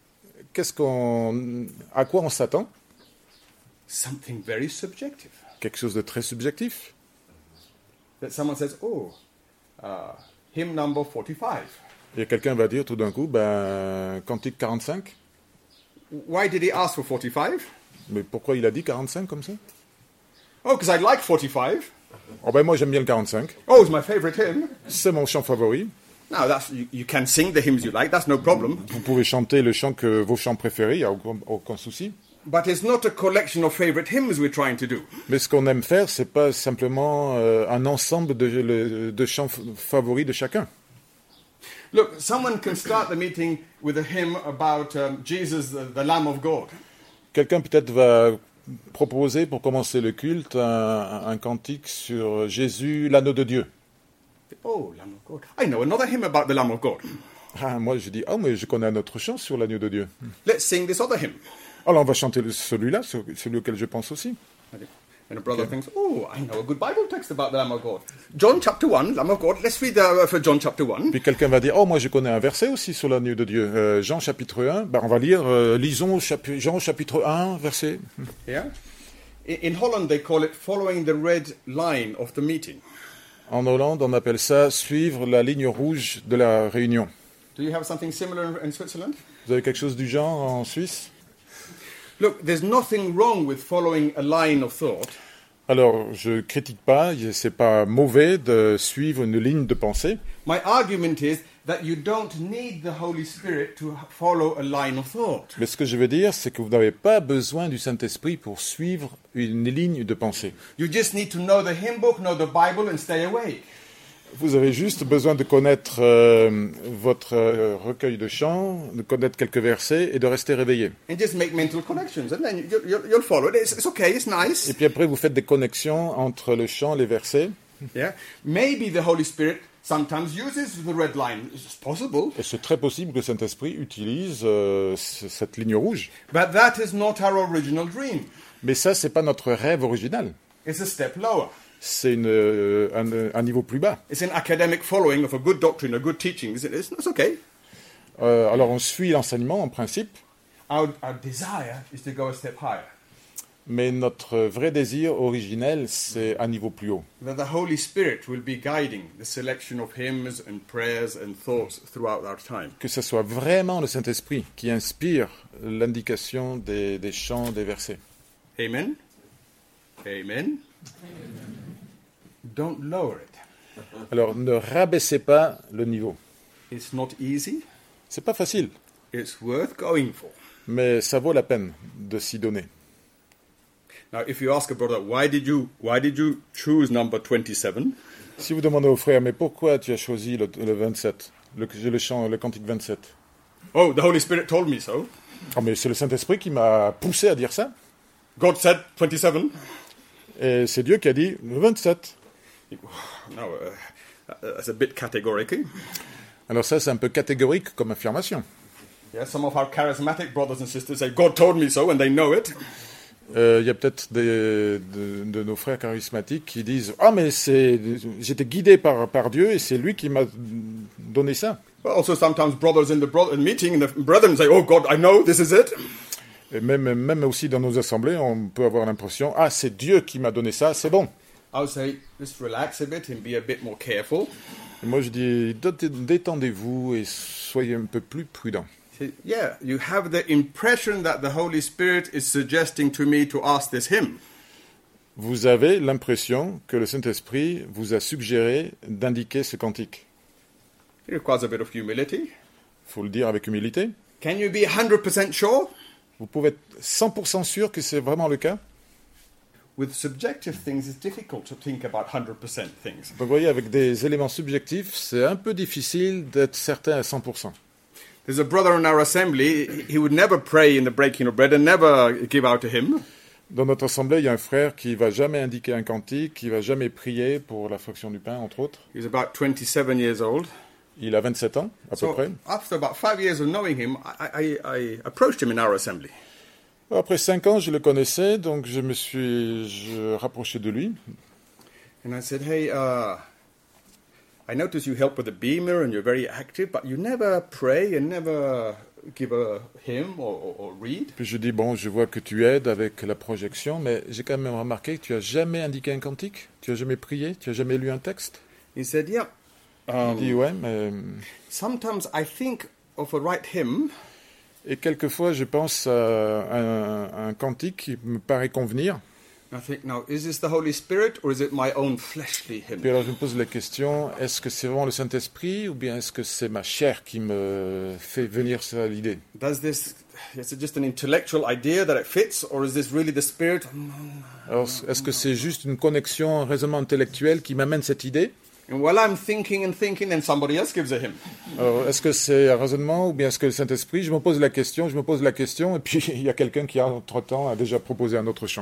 À quoi on s'attend? Something very subjective. Quelque chose de très subjectif. That someone says, hymn number 45. Et quelqu'un va dire tout d'un coup, Cantique 45. Why did he ask for 45? Mais pourquoi il a dit 45 comme ça? Oh, because I like 45. Oh moi j'aime bien le 45. Oh, it's my favorite hymn. C'est mon chant favori. Now, you can sing the hymns you like, that's no problem. Vous pouvez chanter vos chants préférés, il n'y a aucun souci. But it's not a collection of favorite hymns we're trying to do. Mais ce qu'on aime faire, c'est pas simplement un ensemble de chants favoris de chacun. Look, someone can start the meeting with a hymn about Jesus, the Lamb of God. Quelqu'un peut-être va proposer pour commencer le culte un cantique sur Jésus, l'agneau de Dieu. Oh, Lamb of God. I know another hymn about the Lamb of God. Moi je dis, mais je connais un autre chant sur l'agneau de Dieu. Let's sing this other hymn. Alors on va chanter celui-là, celui auquel je pense aussi. And a brother thinks, I know a good Bible text about the Lamb of God. John chapter 1, Lamb of God. Let's read for John chapter 1. Puis quelqu'un va dire, moi je connais un verset aussi sur l'agneau de Dieu. Jean chapitre 1, on va lire, lisons Jean chapitre 1, verset. Yeah. In Holland, they call it following the red line of the meeting. En Hollande, on appelle ça suivre la ligne rouge de la réunion. Do you have something similar in Switzerland? Vous avez quelque chose du genre en Suisse? Look, there's nothing wrong with following a line of thought. Alors, je critique pas, c'est pas mauvais de suivre une ligne de pensée. My argument is that you don't need the Holy Spirit to follow a line of thought. Mais ce que je veux dire, c'est que vous n'avez pas besoin du Saint-Esprit pour suivre une ligne de pensée. You just need to know the hymn book, know the Bible, and stay awake. Vous avez juste besoin de connaître votre recueil de chants, de connaître quelques versets et de rester réveillé. And just make mental connections, and then you'll follow it. It's okay, it's nice. Et puis après, vous faites des connexions entre le chant et les versets. Yeah, maybe the Holy Spirit sometimes uses the red line. It's possible. Et c'est très possible que le Saint-Esprit utilise cette ligne rouge. But that is not our original dream. Mais ça, c'est pas notre rêve original. It's a step lower. C'est un niveau plus bas. It's an academic following of a good doctrine, a good teaching. It's okay. Alors on suit l'enseignement en principe. Our desire is to go a step higher. Mais notre vrai désir originel, c'est un niveau plus haut. That the Holy Spirit will be guiding the selection of hymns and prayers and thoughts throughout our time. Que ce soit vraiment le Saint-Esprit qui inspire l'indication des chants, des versets. Amen. Amen. Don't lower it. Alors ne rabaissez pas le niveau. It's not easy. C'est pas facile, It's worth going for. mais ça vaut la peine de s'y donner. Now, if you ask a brother, why did you choose number 27? Si vous demandez au frère, mais pourquoi tu as choisi le 27, le cantique 27? Oh, the Holy Spirit told me so. Mais c'est le Saint-Esprit qui m'a poussé à dire ça. God said 27. Et c'est Dieu qui a dit le 27. No, that's a bit categorical. Alors ça, c'est un peu catégorique comme affirmation. Yeah, some of our charismatic brothers and sisters say, God told me so, and they know it. Il y a peut-être de nos frères charismatiques qui disent « mais j'étais guidé par Dieu et c'est lui qui m'a donné ça. » But also sometimes brothers in the meeting, the brethren say, oh God, I know, this is it. Et même aussi dans nos assemblées, on peut avoir l'impression « c'est Dieu qui m'a donné ça, c'est bon. » I would say, just relax a bit and be a bit more careful. Et moi je dis « détendez-vous et soyez un peu plus prudents. » Yeah, you have the impression that the Holy Spirit is suggesting to me to ask this hymn. Vous avez l'impression que le Saint-Esprit vous a suggéré d'indiquer ce cantique. It requires a bit of humility. Il faut le dire avec humilité. Can you be 100% sure? Vous pouvez être 100% sûr que c'est vraiment le cas. With subjective things, it's difficult to think about 100% things. Donc vous voyez, avec des éléments subjectifs, c'est un peu difficile d'être certain à 100%. There's a brother in our assembly, he would never pray in the breaking of bread and never give out a hymn. Dans notre assemblée, il y a un frère qui va jamais indiquer un cantique, qui va jamais prier pour la fraction du pain, entre autres. He's about 27 years old. Il a 27 ans, à peu près. After about 5 years of knowing him, I approached him in our assembly. Après 5 ans, je le connaissais, donc je me suis rapproché de lui. And I said, hey, I notice you help with the beamer and you're very active, but you never pray and never give a hymn or read. Puis je dis, bon, je vois que tu aides avec la projection, mais j'ai quand même remarqué que tu n'as jamais indiqué un cantique, tu n'as jamais prié, tu n'as jamais lu un texte. He said, yeah. Il dit, ouais, mais... Sometimes I think of a right hymn, Et quelquefois, je pense à un cantique qui me paraît convenir. I think, now, is this the Holy Spirit or is it my own fleshly Puis hymn? alors je me pose la question, est-ce que c'est vraiment le Saint-Esprit ou bien est-ce que c'est ma chair qui me fait venir ça à l'idée? Is it just an intellectual idea that it fits, or is this really the Spirit? Alors, est-ce que c'est juste une connexion, un raisonnement intellectuel qui m'amène cette idée? And while I'm thinking and thinking, then somebody else gives a hymn. Alors, est-ce que c'est un raisonnement ou bien est-ce que le Saint-Esprit? Je me pose la question, et puis il y a quelqu'un qui, entre-temps, a déjà proposé un autre chant.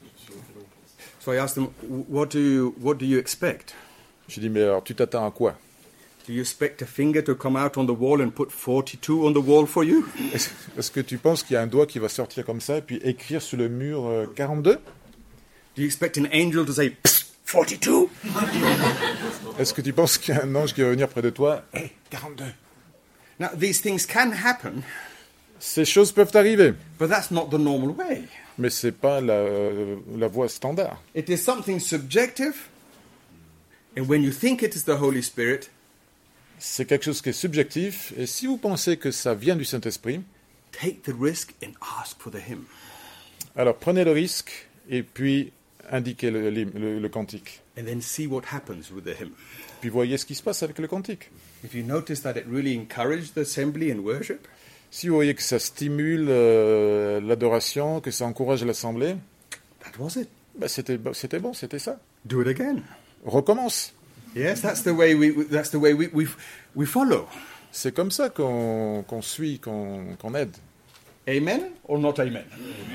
So I asked them, what do you expect? Je dis, mais alors tu t'attends à quoi? Do you expect a finger to come out on the wall and put 42 on the wall for you? Est-ce que tu penses qu'il y a un doigt qui va sortir comme ça et puis écrire sur le mur 42? Do you expect an angel to say, 42? Est-ce que tu penses qu'il y a un ange qui va venir près de toi? Hey, 42. Now, these things can happen, Ces choses peuvent arriver, but that's not the normal way. mais c'est pas la voie standard. It is something subjective, and when you think it is the Holy Spirit, C'est quelque chose qui est subjectif, et si vous pensez que ça vient du Saint-Esprit, take the risk and ask for the hymn. alors prenez le risque et puis indiquez le cantique. And then see what happens with the hymn. Puis voyez ce qui se passe avec le cantique. If you notice that it really encouraged the assembly and worship, Si vous voyez que ça stimule l'adoration, que ça encourage l'assemblée, that was it. ben c'était bon, c'était ça. Do it again. Recommence. Yes, that's the way we follow. C'est comme ça qu'on suit, qu'on aide. Amen or not amen?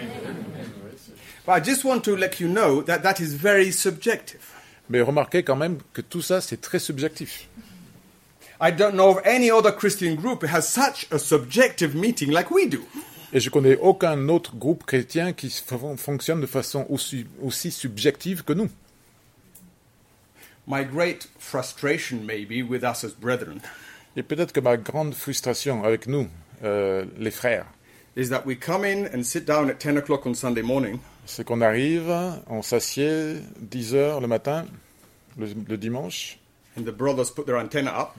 But I just want to let you know that that is very subjective. Mais remarquez quand même que tout ça, c'est très subjectif. I don't know of any other Christian group that has such a subjective meeting like we do. Et je connais aucun autre groupe chrétien qui fonctionne de façon aussi subjective que nous. My great frustration maybe with us as brethren Et peut-être que ma grande frustration avec nous, les frères, is that we come in and sit down at 10 o'clock on Sunday morning c'est qu'on arrive, on s'assied 10 heures le matin, le dimanche, and the brothers put their antenna up.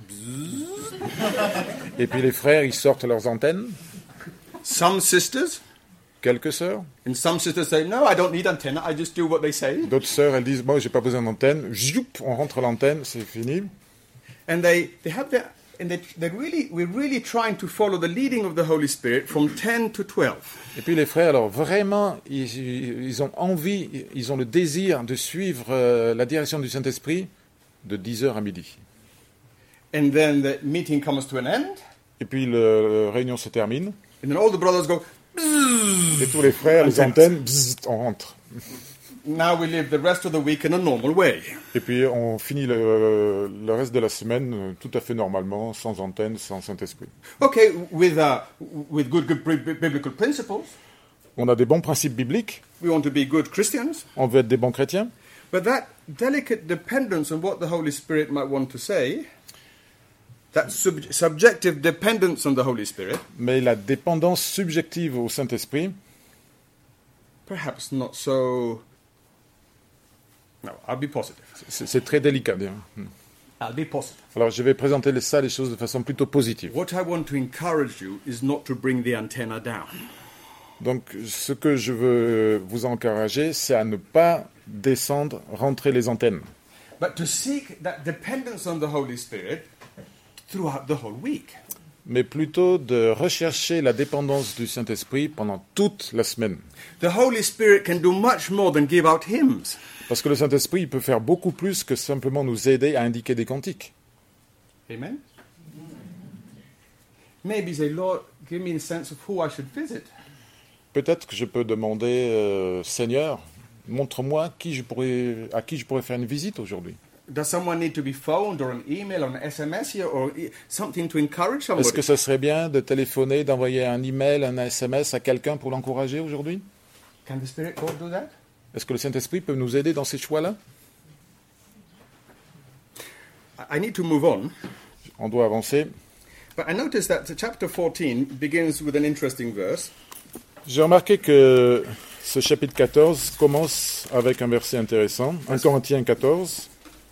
et puis les frères, ils sortent leurs antennes, Some sisters quelques sœurs. and some sisters say, no, I don't need antenna, I just do what they say. D'autres sœurs, elles disent, moi, j'ai pas besoin d'antenne. Joup, on rentre l'antenne, c'est fini. And they have their, and we're really trying to follow the leading of the Holy Spirit from 10 to 12. Et puis les frères, alors vraiment, ils ont envie, ils ont le désir de suivre la direction du Saint-Esprit de 10h à midi. And then the meeting comes to an end, Et puis la réunion se termine, and then all the brothers go, et tous les frères, les antennes, bzzz, on rentre. now we live the rest of the week in a normal way. Et puis on finit le reste de la semaine tout à fait normalement, sans antenne, sans Saint-Esprit. Okay, with good biblical principles, On a des bons principes bibliques, we want to be good Christians, on veut être des bons chrétiens, but that delicate dependence on what the Holy Spirit might want to say, that subjective dependence on the Holy Spirit, mais la dépendance subjective au Saint-Esprit, perhaps not so... No, I'll be positive. c'est très délicat. I'll be positive. Alors je vais présenter les choses de façon plutôt positive. What I want to encourage you is not to bring the antenna down. Donc ce que je veux vous encourager, c'est à ne pas descendre, rentrer les antennes, But to seek that dependence on the Holy Spirit throughout the whole week. mais plutôt de rechercher la dépendance du Saint-Esprit pendant toute la semaine. The Holy Spirit can do much more than give out hymns. Parce que le Saint-Esprit il peut faire beaucoup plus que simplement nous aider à indiquer des cantiques. Amen? Maybe say, Lord, give me a sense of who I should visit. Peut-être que je peux demander, Seigneur, montre-moi à qui je pourrais faire une visite aujourd'hui. Does someone need to be phoned or an email or an SMS here or something to encourage somebody? Est-ce que ça serait bien de téléphoner, d'envoyer un email, un SMS à quelqu'un pour l'encourager aujourd'hui? Can the Spirit God do that? Est-ce que le Saint-Esprit peut nous aider dans ces choix-là? I need to move on, On doit avancer. but I noticed that chapter 14 begins with an interesting verse. J'ai remarqué que ce chapitre 14 commence avec un verset intéressant. 1 Corinthiens 14.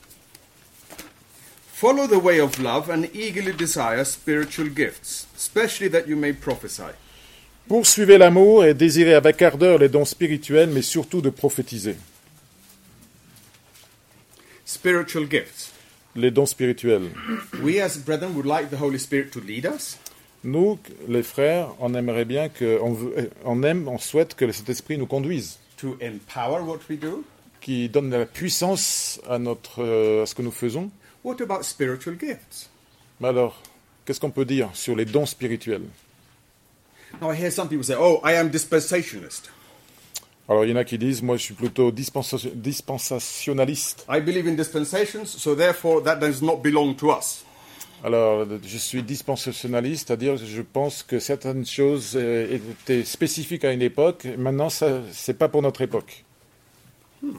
Follow the way of love and eagerly desire spiritual gifts, especially that you may prophesy. Poursuivez l'amour et désirez avec ardeur les dons spirituels, mais surtout de prophétiser. Spiritual gifts. Les dons spirituels. We as brethren would like the Holy Spirit to lead us. Nous, les frères, on aimerait bien on souhaite que le Saint-Esprit nous conduise, To empower what we do. qui donne la puissance à ce que nous faisons. What about spiritual gifts? Mais alors, qu'est-ce qu'on peut dire sur les dons spirituels? Now I hear some people say, "Oh, I am dispensationalist. Alors, il y en a qui disent, moi, je suis plutôt dispensationaliste. I believe in dispensations, so therefore that does not belong to us." Alors, je suis dispensationaliste, c'est-à-dire que je pense que certaines choses étaient spécifiques à une époque, et maintenant, ça, c'est pas pour notre époque. I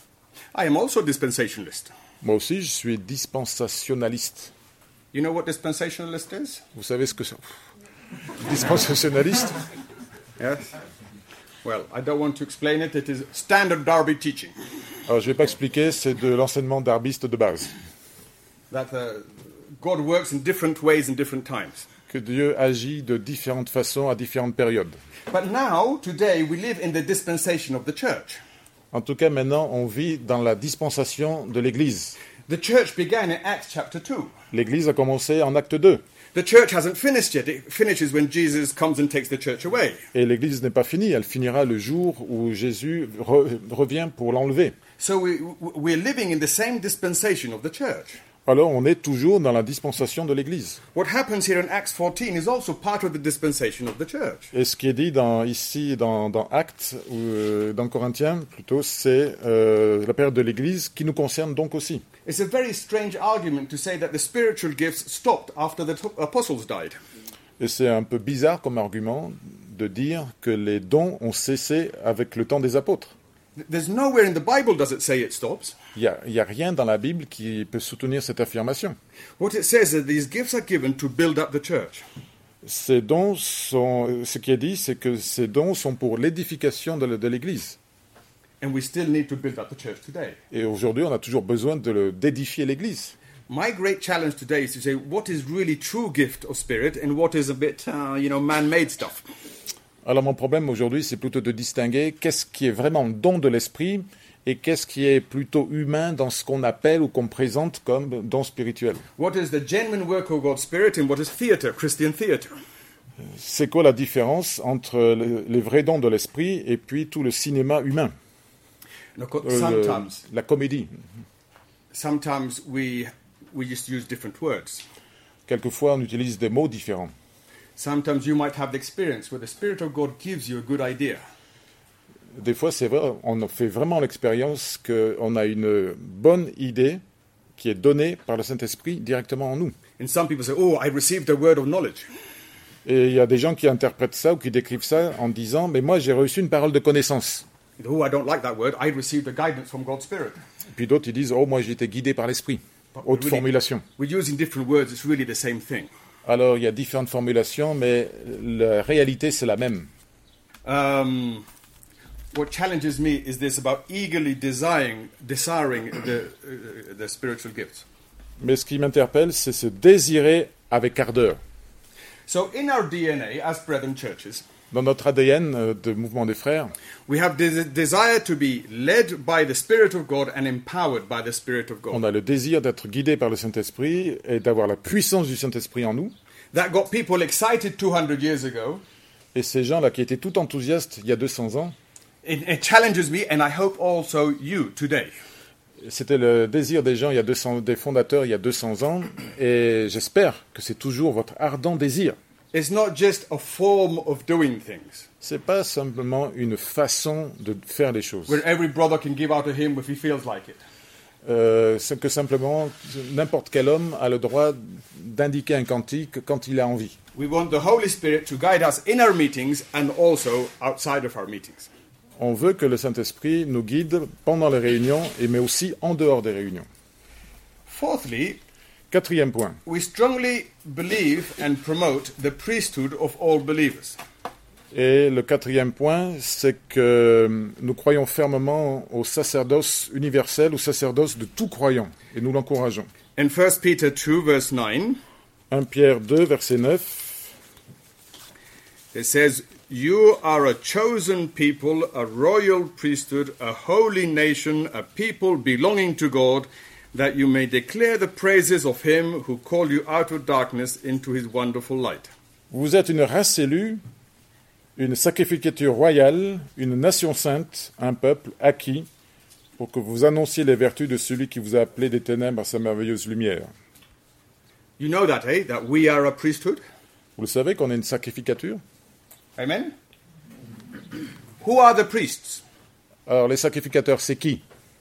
am also dispensationalist. Moi aussi, je suis dispensationaliste. You know what dispensationalist is? Vous savez ce que c'est? Dispensationaliste? Yes. Well, I don't want to explain it. It is standard Darby teaching. Alors, je ne vais pas expliquer, c'est de l'enseignement darbiste de base. That God works in different ways in different times. Que Dieu agit de différentes façons à différentes périodes. But now, today, we live in the dispensation of the church. En tout cas, maintenant, on vit dans la dispensation de l'Église. The church began in Acts chapter 2. L'Église a commencé en acte 2. The church hasn't finished yet. It finishes when Jesus comes and takes the church away. Et l'Église n'est pas finie. Elle finira le jour où Jésus revient pour l'enlever. So we're living in the same dispensation of the church. Alors, on est toujours dans la dispensation de l'Église. What happens here in Acts 14 is also part of the dispensation of the church. Et ce qui est dit ici dans Actes, ou dans Corinthiens, plutôt, c'est la période de l'Église qui nous concerne donc aussi. It's a very strange argument to say that the spiritual gifts stopped after the apostles died. Et c'est un peu bizarre comme argument de dire que les dons ont cessé avec le temps des apôtres. There's nowhere in the Bible does it say it stops. Il y a rien dans la Bible qui peut soutenir cette affirmation. What it says is that these gifts are given to build up the church. Ces dons ce qui est dit, c'est que ces dons sont pour l'édification de l'Église. And we still need to build up the church today. Et aujourd'hui, on a toujours besoin d'édifier l'Église. My great challenge today is to say what is really true gift of spirit and what is a bit, man-made stuff. Alors mon problème aujourd'hui, c'est plutôt de distinguer qu'est-ce qui est vraiment don de l'esprit et qu'est-ce qui est plutôt humain dans ce qu'on appelle ou qu'on présente comme don spirituel. What is the genuine work of God's Spirit and what is theater, Christian theater? C'est quoi la différence entre les vrais dons de l'esprit et puis tout le cinéma humain, la comédie? Sometimes we just use different words. Quelquefois, on utilise des mots différents. Sometimes you might have the experience where the Spirit of God gives you a good idea. Des fois, c'est vrai, on fait vraiment l'expérience qu'on a une bonne idée qui est donnée par le Saint-Esprit directement en nous. And some people say, "Oh, I received a word of knowledge." Et il y a des gens qui interprètent ça ou qui décrivent ça en disant « Mais moi, j'ai reçu une parole de connaissance. » Oh, I don't like that word. I received a guidance from God's Spirit. Puis d'autres, ils disent « Oh, moi, j'ai été guidé par l'Esprit. » Haute formulation. We're using different words. It's really the same thing. Alors, il y a différentes formulations, mais la réalité, c'est la même. What challenges me is this about eagerly desiring the spiritual gifts. Mais ce qui m'interpelle, c'est se désirer avec ardeur. So in our DNA as brethren churches, dans notre ADN de Mouvement des Frères, we have the desire to be led by the Spirit of God and empowered by the Spirit of God. On a le désir d'être guidé par le Saint-Esprit et d'avoir la puissance du Saint-Esprit en nous. That got people excited 200 years ago. Et ces gens-là qui étaient tout enthousiastes il y a 200 ans, it challenges me and I hope also you today. C'était le désir des gens des fondateurs il y a 200 ans, et j'espère que c'est toujours votre ardent désir. It's not just a form of doing things. C'est pas simplement une façon de faire les choses. Where every brother can give out a hymn if he feels like it. c'est que simplement n'importe quel homme a le droit d'indiquer un cantique quand il a envie. We want the Holy Spirit to guide us in our meetings and also outside of our meetings. On veut que le Saint-Esprit nous guide pendant les réunions, mais aussi en dehors des réunions. Fourthly, Quatrième point. we strongly believe and promote the priesthood of all believers. Et le quatrième point, c'est que nous croyons fermement au sacerdoce universel, au sacerdoce de tout croyant, et nous l'encourageons. In 1 Peter 2, verse 9, 1 Pierre 2, verset 9, it says, "You are a chosen people, a royal priesthood, a holy nation, a people belonging to God, that you may declare the praises of him who called you out of darkness into his wonderful light." vous êtes une race élue, une sacrificature royale, une nation sainte, un peuple acquis, pour que vous annonciez les vertus de celui qui vous a appelé des ténèbres à sa merveilleuse lumière. You know that, eh? That we are a priesthood. Vous le savez qu'on est une sacrificature? Amen? Who are the priests? Alors les sacrificateurs, c'est qui?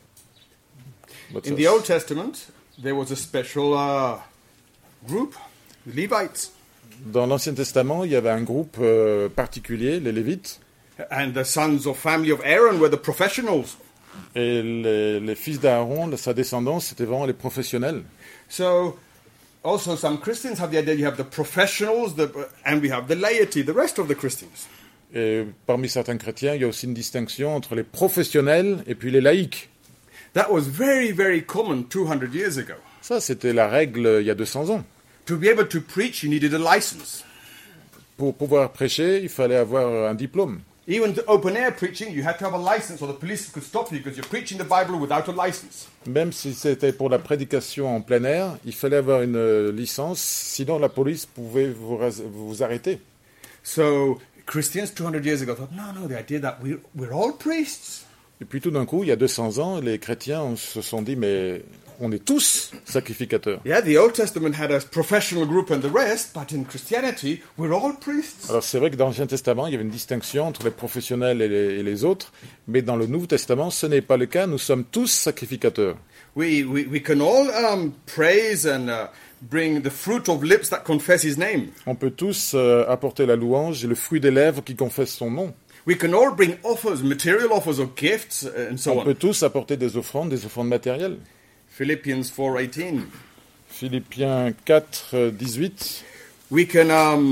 In the Old Testament, there was a special group, the Levites. Dans l'Ancien Testament, il y avait un groupe particulier, les Lévites, And the sons of family of Aaron were the professionals. et les fils d'Aaron, sa descendance, c'était vraiment les professionnels. So, also some Christians have the idea you have the professionals, and we have the laity, the rest of the Christians. Et parmi certains chrétiens, il y a aussi une distinction entre les professionnels et puis les laïcs. That was very, very common 200 years ago. Ça, c'était la règle il y a 200 ans. To be able to preach, you needed a license. Pour pouvoir prêcher, il fallait avoir un diplôme. Even to open air preaching, you had to have a license, or the police could stop you because you're preaching the Bible without a license. Même si c'était pour la prédication en plein air, il fallait avoir une licence, sinon la police pouvait vous arrêter. So Christians 200 years ago thought, no, the idea that we're all priests. Et puis tout d'un coup, il y a 200 ans, les chrétiens se sont dit, mais on est tous sacrificateurs. Yeah, the Old Testament had a professional group and the rest, but in Christianity, we're all priests. Alors c'est vrai que dans l'Ancien Testament, il y avait une distinction entre les professionnels et les autres, mais dans le Nouveau Testament, ce n'est pas le cas, nous sommes tous sacrificateurs. We can all praise and bring the fruit of lips that confess his name. On peut tous apporter la louange et le fruit des lèvres qui confessent son nom. We can all bring offers, material offers of gifts, and so On peut on. tous apporter des offrandes matérielles. Philippians 4:18. Philippiens 4, 18. We can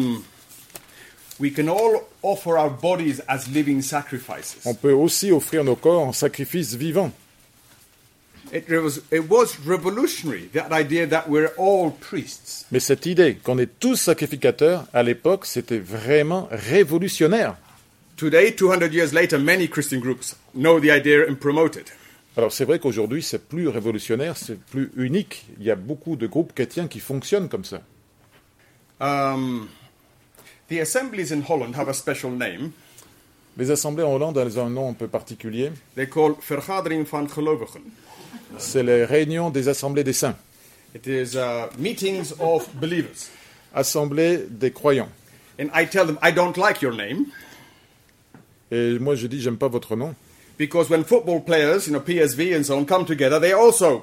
all offer our bodies as living sacrifices. On peut aussi offrir nos corps en sacrifice vivant. It was revolutionary, that idea that we're all priests. Mais cette idée qu'on est tous sacrificateurs, à l'époque, c'était vraiment révolutionnaire. Today, 200 years later, many Christian groups know the idea and promote it. Alors c'est vrai qu'aujourd'hui, c'est plus révolutionnaire, c'est plus unique. Il y a beaucoup de groupes chrétiens qui fonctionnent comme ça. The assemblies in Holland have a special name. Les assemblées en Hollande, elles ont un nom un peu particulier. They call Vergadering van Gelovigen. C'est les réunions des assemblées des saints. It is meetings of believers. Assemblées des croyants. And I tell them, I don't like your name. Et moi, je dis, j'aime pas votre nom. Because when football players, PSV and so on, come together, they're also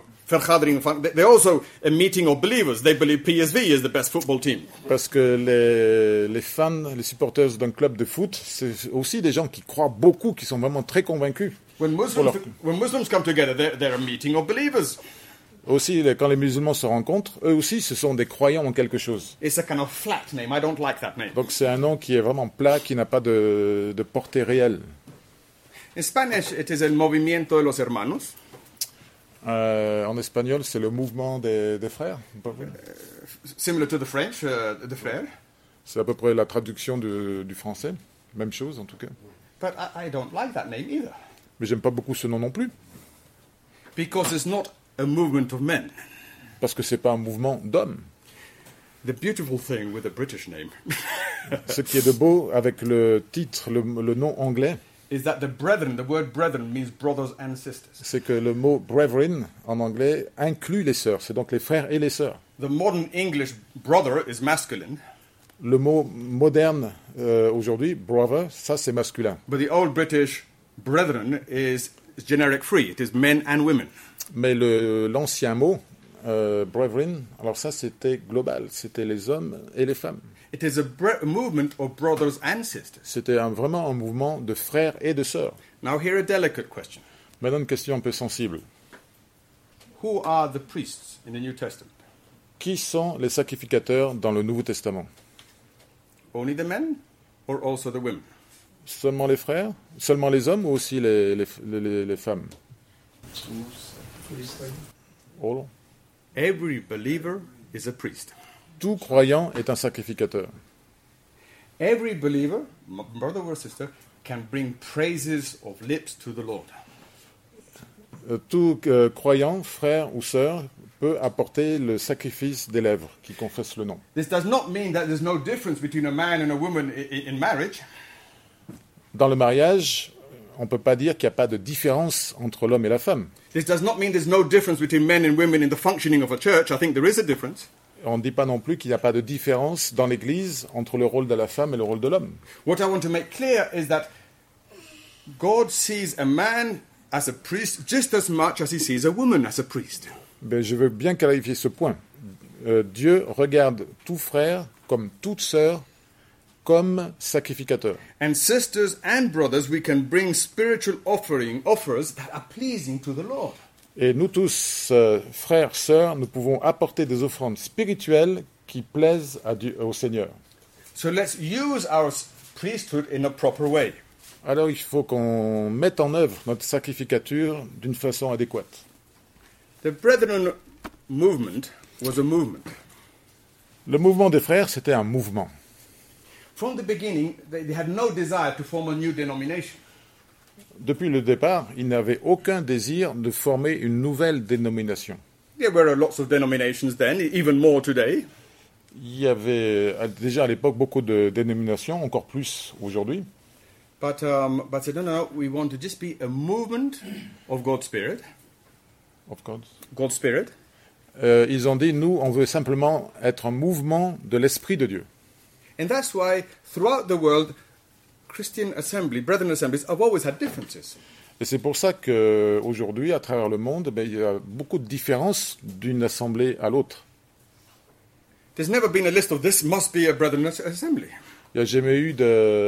a meeting of believers. They believe PSV is the best football team. Parce que les fans, les supporters d'un club de foot, c'est aussi des gens qui croient beaucoup, qui sont vraiment très convaincus. When Muslims come together, they're a meeting of believers. Aussi, quand les musulmans se rencontrent, eux aussi, ce sont des croyants en quelque chose. It's a kind of flat name. I don't like that name. Donc c'est un nom qui est vraiment plat, qui n'a pas de portée réelle. In Spanish, it is el movimiento de los hermanos. En espagnol, c'est le mouvement des frères. Similar to the French, the frères. C'est à peu près la traduction du français. Même chose, en tout cas. But I don't like that name either. Mais j'aime pas beaucoup ce nom non plus. Because it's not a movement of men. Parce que c'est pas un mouvement d'hommes. The beautiful thing with a British name Ce qui est de beau avec le titre, le nom anglais, is that the word brethren means brothers and sisters. c'est que le mot brethren en anglais inclut les sœurs. C'est donc les frères et les sœurs. The modern English brother is masculine. Le mot moderne aujourd'hui, brother, ça c'est masculin. But the old British brethren is generic free. It is men and women. Mais l'ancien mot, brethren, alors ça c'était global, c'était les hommes et les femmes. It is a movement of brothers and sisters. C'était vraiment un mouvement de frères et de sœurs. Now here a delicate question. Maintenant une question un peu sensible. Who are the priests in the New Testament? Qui sont les sacrificateurs dans le Nouveau Testament? Only the men or also the women? Seulement les frères? Seulement les hommes ou aussi les femmes? All. Every believer is a priest. Tout croyant est un sacrificateur. Every believer, brother or sister, can bring praises of lips to the Lord. Tout croyant, frère ou sœur, peut apporter le sacrifice des lèvres qui confessent le nom. This does not mean that there's no difference between a man and a woman in marriage. Dans le mariage, on ne peut pas dire qu'il n'y a pas de différence entre l'homme et la femme. This does not mean there's no difference between men and women in the functioning of a church. I think there is a difference. On ne dit pas non plus qu'il n'y a pas de différence dans l'Église entre le rôle de la femme et le rôle de l'homme. What I want to make clear is that God sees a man as a priest just as much as he sees a woman as a priest. Mais je veux bien clarifier ce point. Dieu regarde tout frère comme toute sœur comme sacrificateur. And sisters and brothers, we can bring spiritual offers that are pleasing to the Lord. Et nous tous, frères, sœurs, nous pouvons apporter des offrandes spirituelles qui plaisent au Seigneur. So let's use our priesthood in a proper way. Alors il faut qu'on mette en œuvre notre sacrificature d'une façon adéquate. The Brethren movement was a movement. Le mouvement des frères, c'était un mouvement. From the beginning, they had no desire to form a new denomination. Depuis le départ, ils n'avaient aucun désir de former une nouvelle dénomination. There were lots of denominations then, even more today. Il y avait déjà à l'époque beaucoup de dénominations, encore plus aujourd'hui. But said, no, we want to just be a movement of God's Spirit. Of course. God's Spirit. Ils ont dit, nous, on veut simplement être un mouvement de l'Esprit de Dieu. And that's why throughout the world, Christian assembly, brethren assemblies, have always had differences. Et c'est pour ça qu'aujourd'hui, à travers le monde, il y a beaucoup de différences d'une assemblée à l'autre. There's never been a list of this must be a brethren assembly. Il n'y a jamais eu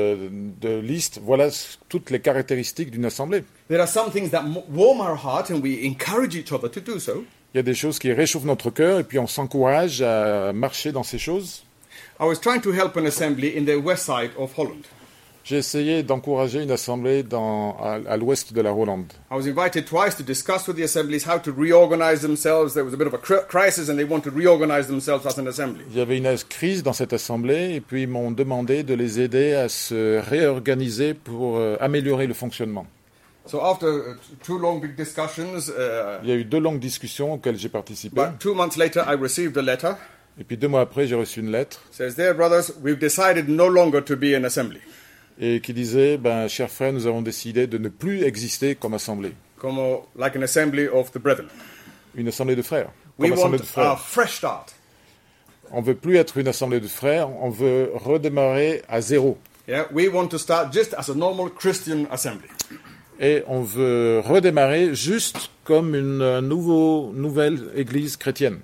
de liste, voilà toutes les caractéristiques d'une assemblée. There are some things that warm our heart and we encourage each other to do so. Il y a des choses qui réchauffent notre cœur et puis on s'encourage à marcher dans ces choses. I was trying to help an assembly in the west side of Holland. J'ai essayé d'encourager une assemblée à l'ouest de la Hollande. I was invited twice to discuss with the assemblies how to reorganize themselves. There was a bit of a crisis and they want to reorganize themselves as an assembly. Il y avait une crise dans cette assemblée et puis ils m'ont demandé de les aider à se réorganiser pour améliorer le fonctionnement. So after two long big discussions, il y a eu 2 longues discussions auxquelles j'ai participé. But 2 months later, I received a letter. Et puis 2 mois après, j'ai reçu une lettre. Says, "Dear brothers, we've decided no longer to be an assembly." Et qui disait, chers frères, nous avons décidé de ne plus exister comme assemblée. Comme like an assembly of the brethren. Une assemblée de frères. We Comme want assemblée de frères. a fresh start. On veut plus être une assemblée de frères, on veut redémarrer à zéro. Yeah, we want to start just as a normal Christian assembly. Et on veut redémarrer juste comme une nouvelle église chrétienne.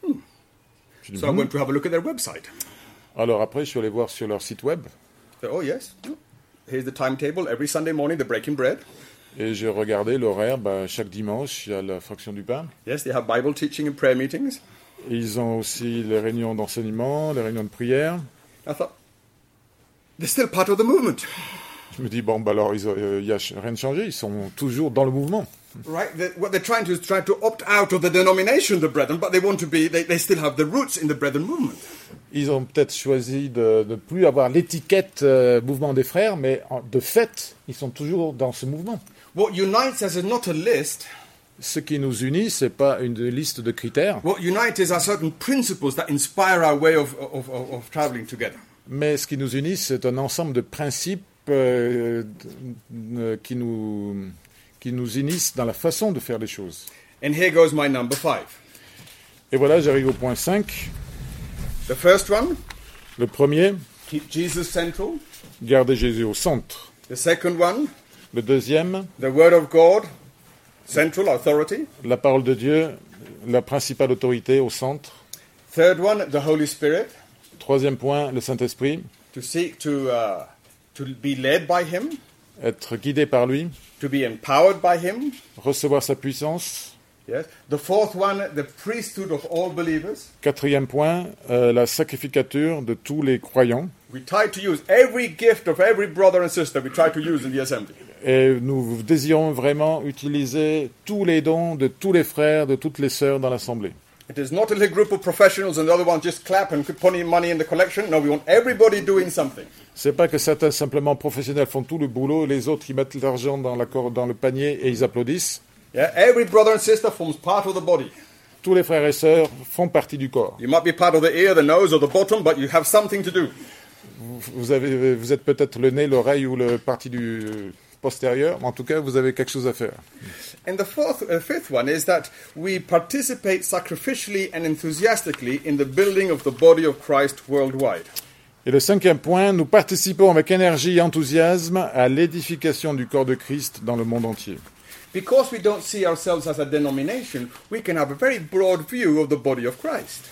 So I went to have a look at their website. Alors après, je suis allé voir sur leur site web. So, oh yes, here's the timetable. Every Sunday morning, they're breaking bread. Et j'ai regardé l'horaire. Chaque dimanche, il y a la fraction du pain. Yes, they have Bible teaching and prayer meetings. Et ils ont aussi les réunions d'enseignement, les réunions de prière. I thought, they're still part of the movement. Je me dis, alors, il n'y a rien de changé, ils sont toujours dans le mouvement. Right, what they're trying to do is try to opt out of the denomination, the brethren, but they want to be, they still have the roots in the brethren movement. Ils ont peut-être choisi de ne plus avoir l'étiquette mouvement des frères, mais de fait, ils sont toujours dans ce mouvement. What unites us is not a list. Ce qui nous unit, c'est pas une liste de critères. What unites us are certain principles that inspire our way of traveling together. Mais ce qui nous unit, c'est un ensemble de principes qui nous unissent dans la façon de faire les choses. And here goes my number 5. Et voilà, j'arrive au point 5. The first one, Le premier, keep Jesus central. garder Jésus au centre. The second one, Le deuxième, the Word of God. central authority. La parole de Dieu, la principale autorité au centre. Third one, the Holy Spirit, Troisième point, le Saint-Esprit, to seek to be led by Him, être guidé par lui, to be empowered by Him. recevoir sa puissance. Yes. The fourth one, the priesthood of all believers. Quatrième point, la sacrificature de tous les croyants. We try to use every gift of every brother and sister we try to use in the assembly. Et nous désirons vraiment utiliser tous les dons de tous les frères, de toutes les sœurs dans l'Assemblée. It is not a little group of professionals and the other ones just clap and put money in the collection. No, we want everybody doing something. C'est pas que certains simplement professionnels font tout le boulot, les autres ils mettent l'argent dans le panier et ils applaudissent. Yeah, every brother and sister forms part of the body. Tous les frères et sœurs font partie du corps. You might be part of the ear, the nose, or the bottom, but you have something to do. Vous êtes peut-être le nez, l'oreille ou le partie du postérieur, mais en tout cas vous avez quelque chose à faire. And the fifth one is that we participate sacrificially and enthusiastically in the building of the body of Christ worldwide. Et le cinquième point, nous participons avec énergie et enthousiasme à l'édification du corps de Christ dans le monde entier. Because we don't see ourselves as a denomination, we can have a very broad view of the body of Christ.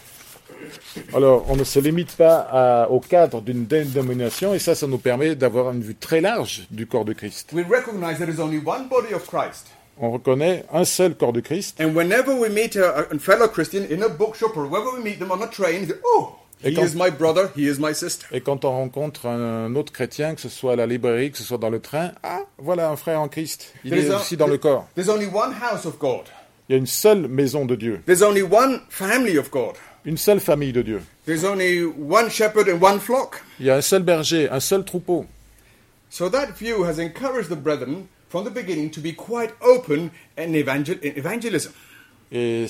Alors, on ne se limite pas au cadre d'une dénomination, et ça nous permet d'avoir une vue très large du corps de Christ. We recognize there is only one body of Christ. On reconnaît un seul corps de Christ. And whenever we meet a fellow Christian in a bookshop or wherever we meet them on a train, we say, oh, he is my brother, he is my sister. Et quand on rencontre un autre chrétien, que ce soit à la librairie, que ce soit dans le train, ah, voilà un frère en Christ. Il est aussi dans le corps. There's only one house of God. Il y a une seule maison de Dieu. There's only one family of God. Une seule famille de Dieu. There's only one shepherd and one flock. Il y a un seul berger, un seul troupeau. So that view has encouraged the brethren from the beginning to be quite open in evangelism. Et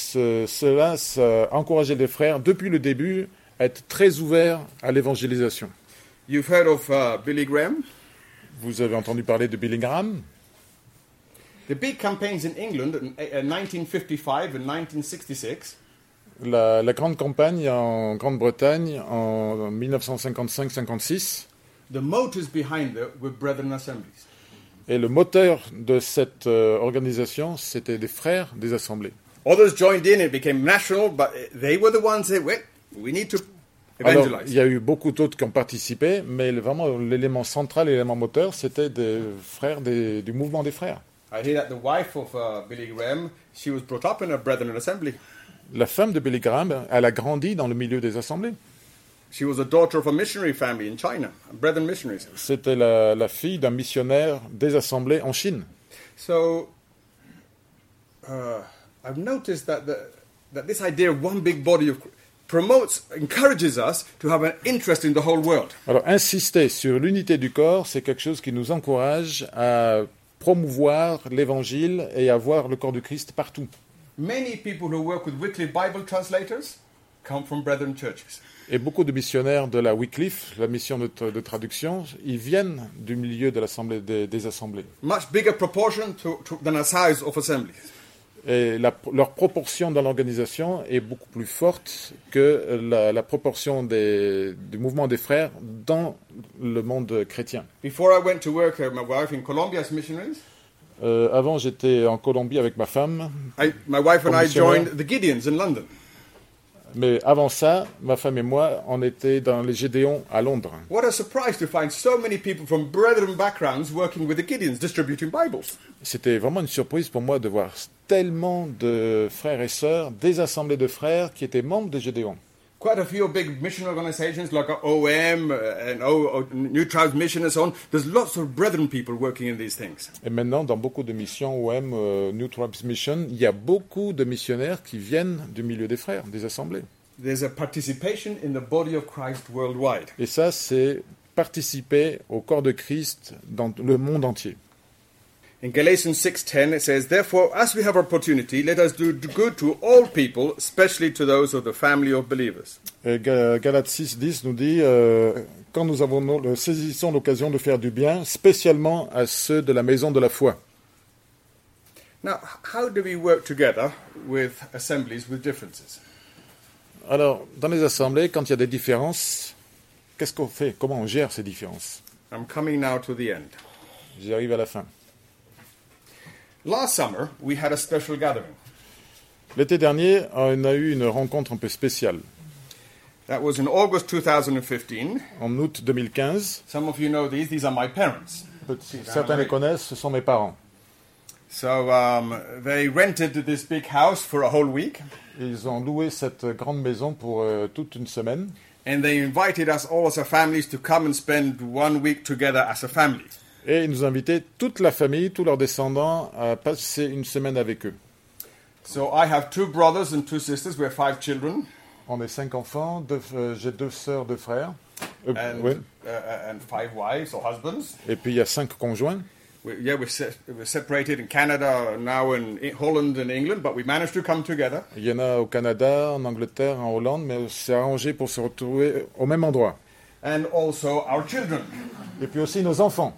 cela a encouragé les frères, depuis le début, à être très ouverts à l'évangélisation. You've heard of Billy Graham? Vous avez entendu parler de Billy Graham? The big campaigns in England in 1955 and 1966. La grande campagne en Grande-Bretagne en 1955-56. The motors behind it were Brethren Assemblies. Et le moteur de cette organisation, c'était des frères des assemblées. Others joined in, it became national, but they were the ones that went, we need to evangelize. Alors, il y a eu beaucoup d'autres qui ont participé, mais vraiment l'élément central, l'élément moteur, c'était des frères du mouvement des frères. I hear that the wife of Billy Graham, she was brought up in a Brethren Assembly. La femme de Billy Graham, elle a grandi dans le milieu des assemblées. She was a daughter of a missionary family in China, Brethren missionaries. C'était la fille d'un missionnaire des assemblées en Chine. So, I've noticed that this idea of one big body encourages us to have an interest in the whole world. Alors, insister sur l'unité du corps, c'est quelque chose qui nous encourage à promouvoir l'évangile et à voir le corps de Christ partout. Many people who work with Wycliffe Bible translators come from Brethren churches. Et beaucoup de missionnaires de la Wycliffe, la mission de traduction, ils viennent du milieu de l'assemblée des assemblées. Much bigger proportion than a size of assemblies. Et leur proportion dans l'organisation est beaucoup plus forte que la proportion du mouvement des frères dans le monde chrétien. Before I went to work with my wife in Colombia as missionaries, avant, j'étais en Colombie avec ma femme. My wife and I joined the Gideons in London. Mais avant ça, ma femme et moi, on était dans les Gédéons à Londres. What a surprise to find so many people from brethren backgrounds working with the Gideons, distributing Bibles. C'était vraiment une surprise pour moi de voir tellement de frères et sœurs, des assemblées de frères qui étaient membres des Gédéons. Quite a few big mission organizations like OM and New Tribes Mission and so on. There's lots of brethren people working in these things. Et maintenant, dans beaucoup de missions OM, New Tribes Mission, il y a beaucoup de missionnaires qui viennent du milieu des frères, des assemblées. There's a participation in the body of Christ worldwide. Et ça, c'est participer au corps de Christ dans le monde entier. In Galatians 6:10, it says, "Therefore, as we have opportunity, let us do good to all people, especially to those of the family of believers." Et Galates 6:10 nous dit quand nous saisissons l'occasion de faire du bien, spécialement à ceux de la maison de la foi. Now, how do we work together with assemblies with differences? Alors, dans les assemblées, quand il y a des différences, qu'est-ce qu'on fait? Comment on gère ces différences? I'm coming now to the end. J'arrive à la fin. Last summer, we had a special gathering. L'été dernier, on a eu une rencontre un peu spéciale. That was in August 2015. En août 2015, Some of you know these. These are my parents. certains les connaissent, ce sont mes parents. So they rented this big house for a whole week. Ils ont loué cette grande maison pour toute une semaine. And they invited us all as a families to come and spend 1 week together as a family. Et ils nous ont invité, toute la famille, tous leurs descendants, à passer une semaine avec eux. So I have 2 brothers and 2 sisters. We have 5 children. On est 5 enfants, j'ai 2 sœurs, 2 frères. And, Ouais. and 5 wives or husbands. Et puis il y a 5 conjoints. We're separated in Canada, now in Holland and England, but we managed to come together. Il y en a au Canada, en Angleterre, en Hollande, mais c'est arrangé pour se retrouver au même endroit. And also our children. Et puis aussi nos enfants.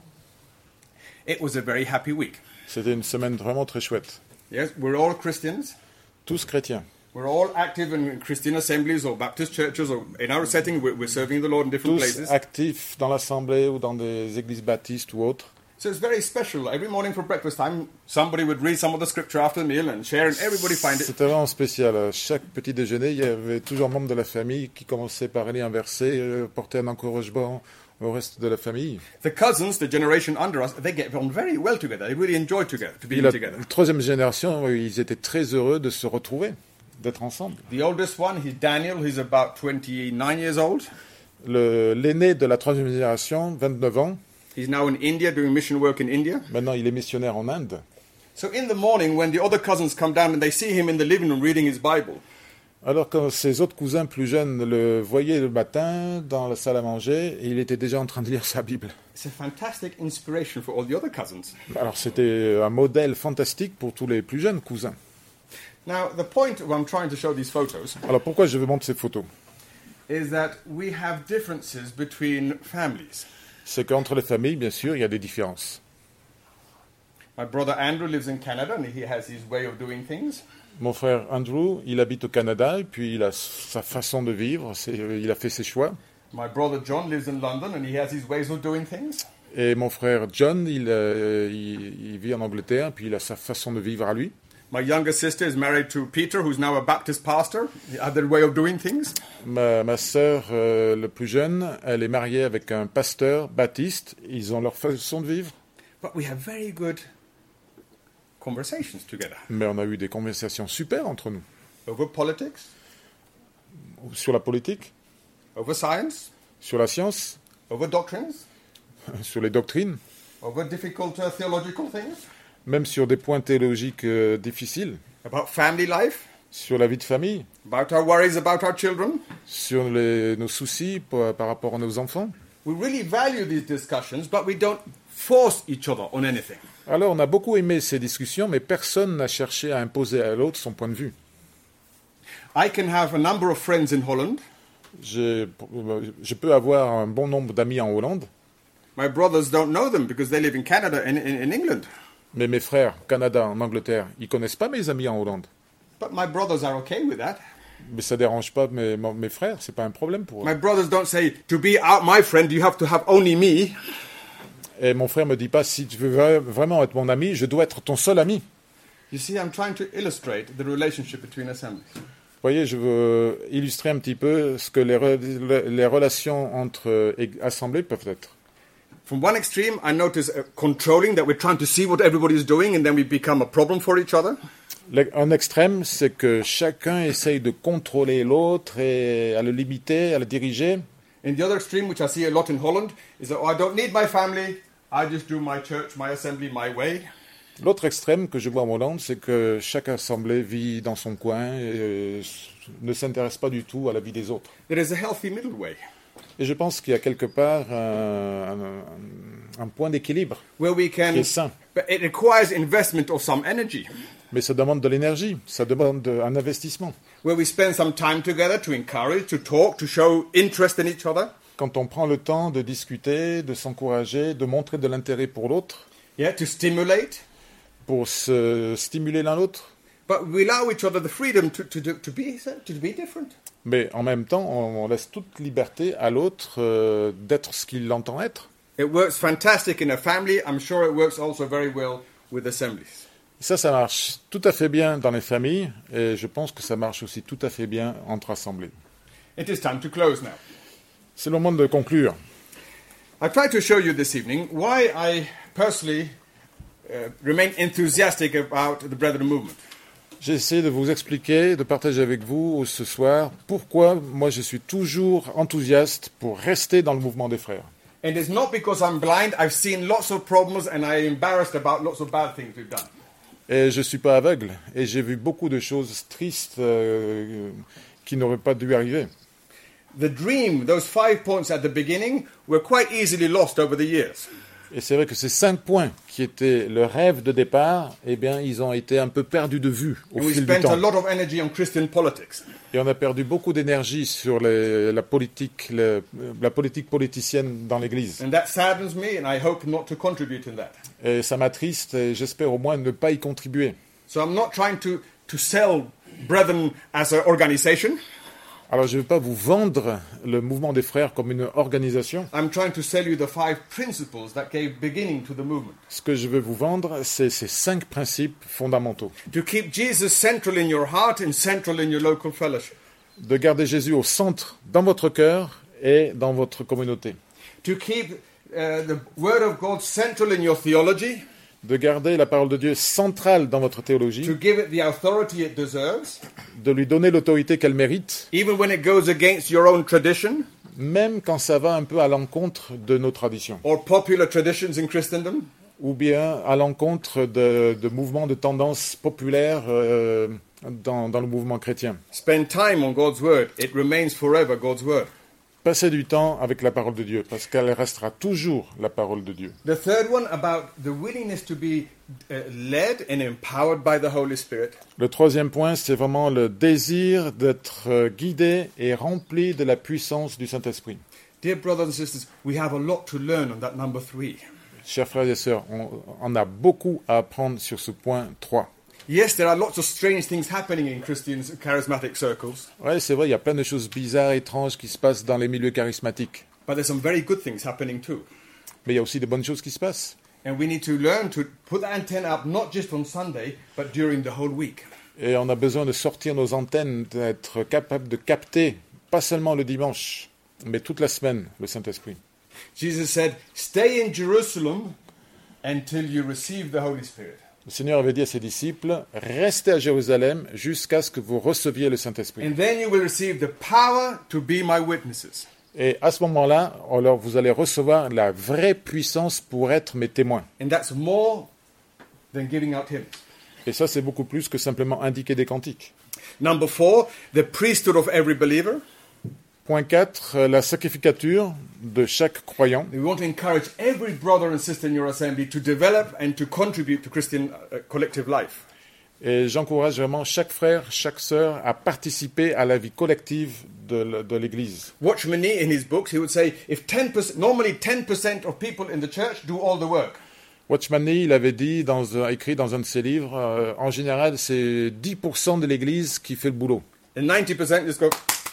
It was a very happy week. C'était une semaine vraiment très chouette. Yes, we're all Christians. Tous chrétiens. We're all active in Christian assemblies or Baptist churches, or in our setting, we're serving the Lord in different Tous places. actifs dans l'assemblée ou dans des églises baptistes ou autres. So it's very special. Every morning for breakfast time, somebody would read some of the scripture after the meal and share, and everybody find it. C'était vraiment spécial. À chaque petit déjeuner, il y avait toujours un membre de la famille qui commençait par lire un verset, porter un encouragement au reste de la famille. The cousins, the generation under us, they get on very well together. They really enjoy together, to Et be la together. troisième génération, ils étaient très heureux de se retrouver, d'être ensemble. The oldest one, he's Daniel. He's about 29 years old. L'aîné de la troisième génération, 29 ans, He's now in India doing mission work in India. maintenant il est missionnaire en Inde. So in the morning, when the other cousins come down and they see him in the living room reading his Bible, Alors quand ses autres cousins plus jeunes le voyaient le matin dans la salle à manger, il était déjà en train de lire sa Bible. it's a fantastic inspiration for all the other cousins. Alors c'était un modèle fantastique pour tous les plus jeunes cousins. Now, the point of I'm trying to show these photos Alors pourquoi je vous montre ces photos? is that we have differences between families. C'est qu'entre les familles, bien sûr, il y a des différences. My brother Andrew lives in Canada and he has his way of doing things. Mon frère Andrew, il habite au Canada et puis il a sa façon de vivre, il a fait ses choix. My brother John lives in London and he has his ways of doing things. Et mon frère John, il vit en Angleterre, puis il a sa façon de vivre à lui. My younger sister is married to Peter, who's now a Baptist pastor. They have their way of doing things. Ma sœur, le plus jeune, elle est mariée avec un pasteur baptiste. Ils ont leur façon de vivre. But we have very good conversations together Mais on a eu des conversations super entre nous. over politics, Sur la politique, over science, sur la science, over doctrines, sur les doctrines, over difficult theological things, même sur des points théologiques difficiles, about family life, sur la vie de famille, about our worries about our children. sur nos soucis par rapport à nos enfants. We really value these discussions, but we don't force each other on anything. Alors on a beaucoup aimé ces discussions, mais personne n'a cherché à imposer à l'autre son point de vue. I can have a number of friends in Holland. Je peux avoir un bon nombre d'amis en Hollande, My brothers don't know them because they live in Canada and in England. mais mes frères, au Canada, en Angleterre, ils connaissent pas mes amis en Hollande. But my brothers are okay with that. Mais ça dérange pas mes frères, c'est pas un problème pour eux. My brothers don't say, to be my friend, you have to have only me. Et mon frère me dit pas, si tu veux vraiment être mon ami, je dois être ton seul ami. You see, I'm trying to illustrate the relationship between assemblies. Vous voyez, je veux illustrer un petit peu ce que les relations entre assemblées peuvent être. From one extreme, I notice controlling, that we're trying to see what everybody is doing, and then we become a problem for each other. Un extrême, c'est que chacun essaye de contrôler l'autre et à le limiter, à le diriger. And the other extreme, which I see a lot in Holland, is that I don't need my family, I just do my church, my assembly, my way. L'autre extrême que je vois en Hollande, c'est que chaque assemblée vit dans son coin et ne s'intéresse pas du tout à la vie des autres. There is a healthy middle way, Et je pense qu'il y a quelque part un point d'équilibre where we qui est can, sain. but it requires investment of some energy, Mais ça demande de l'énergie, ça demande un investissement. where we spend some time together to encourage, to talk, to show interest in each other, Quand on prend le temps de discuter, de s'encourager, de montrer de l'intérêt pour l'autre, yeah, to stimulate, pour se stimuler l'un l'autre, but we allow each other the freedom to be different. mais en même temps, on laisse toute liberté à l'autre d'être ce qu'il entend être. It works fantastic in a family. I'm sure it works also very well with assemblies. Ça marche tout à fait bien dans les familles et je pense que ça marche aussi tout à fait bien entre assemblées. It is time to close now. C'est le moment de conclure. I've tried to show you this evening why I personally remain enthusiastic about the Brethren movement. J'ai essayé de vous expliquer, de partager avec vous ce soir pourquoi moi je suis toujours enthousiaste pour rester dans le mouvement des frères. And it's not because I'm blind. I've seen lots of problems and I'm embarrassed about lots of bad things we've done. Et je ne suis pas aveugle et j'ai vu beaucoup de choses tristes qui n'auraient pas dû arriver. The dream, those 5 points at the beginning, were quite easily lost over the years. Et c'est vrai que ces 5 points qui étaient le rêve de départ, eh bien, ils ont été un peu perdus de vue au And we fil du spent a temps. lot of energy on Christian politics. Et on a perdu beaucoup d'énergie sur la politique politicienne dans l'Église. And that saddens me, and I hope not to contribute in that. Et ça m'attriste et j'espère au moins ne pas y contribuer. So I'm not trying to sell Brethren as an organization. Alors je ne veux pas vous vendre le mouvement des frères comme une organisation. I'm trying to sell you the 5 principles that gave beginning to the movement. Ce que je veux vous vendre, c'est ces 5 principes fondamentaux. To keep Jesus central in your heart and central in your local fellowship. De garder Jésus au centre dans votre cœur et dans votre communauté. To keep the Word of God central in your theology. De garder la parole de Dieu centrale dans votre To théologie. give it the authority it deserves. De lui donner l'autorité qu'elle mérite. Even when it goes against your own tradition. Même quand ça va un peu à l'encontre de nos traditions. Or popular traditions in Christendom. Ou bien à l'encontre de mouvements de tendance populaires dans le mouvement chrétien. Spend time on God's Word. It remains forever God's Word. Passez du temps avec la parole de Dieu, parce qu'elle restera toujours la parole de Dieu. The third one about the willingness to be led and empowered by the Holy Spirit. Le troisième point, c'est vraiment le désir d'être guidé et rempli de la puissance du Saint-Esprit. Dear brothers and sisters, we have a lot to learn on that number 3. Chers frères et sœurs, on a beaucoup à apprendre sur ce point 3. Yes, there are lots of strange things happening in Christian charismatic circles, Oui, c'est vrai, il y a plein de choses bizarres, étranges qui se passent dans les milieux charismatiques. but there's some very good things happening too. Mais il y a aussi de bonnes choses qui se passent. And we need to learn to put the antenna up not just on Sunday, but during the whole week. Et on a besoin de sortir nos antennes, d'être capable de capter, pas seulement le dimanche, mais toute la semaine, le Saint-Esprit. Jesus said, "Stay in Jerusalem until you receive the Holy Spirit." Le Seigneur avait dit à ses disciples, restez à Jérusalem jusqu'à ce que vous receviez le Saint-Esprit. And then you will receive the power to be my witnesses. Et à ce moment-là, alors vous allez recevoir la vraie puissance pour être mes témoins. And that's more than giving out hymns. Et ça, c'est beaucoup plus que simplement indiquer des cantiques. Number 4, the priesthood of every believer. Point 4, la sacrificature de chaque croyant. We want to encourage every brother and sister in your assembly to develop and to contribute to Christian collective life. Et j'encourage vraiment chaque frère, chaque sœur à participer à la vie collective de l'Église. Watchman Nee, in his books, he would say, if 10%, normally 10% of people in the church do all the work. Watchman Nee, il avait dit, écrit dans un de ses livres, en général, c'est 10% de l'Église qui fait le boulot. And 90% just go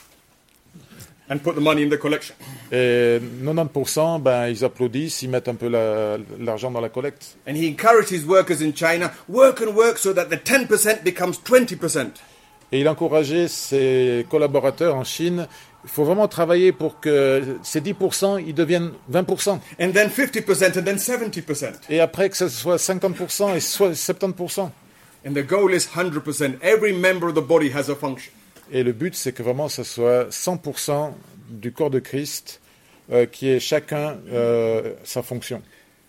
and put the money in the collection. Et 90%, ben, ils applaudissent, ils mettent un peu l'argent dans la collecte. And he encouraged his workers in China, work and work so that the 10% becomes 20%. Et il encourageait ses collaborateurs en Chine, il faut vraiment travailler pour que ces 10%, ils deviennent 20%. And then 50% and then 70%. Et après que ce soit 50% et soit 70%. And the goal is 100%. Every member of the body has a function. Et le but, c'est que vraiment, ça soit 100% du corps de Christ qui ait chacun sa fonction.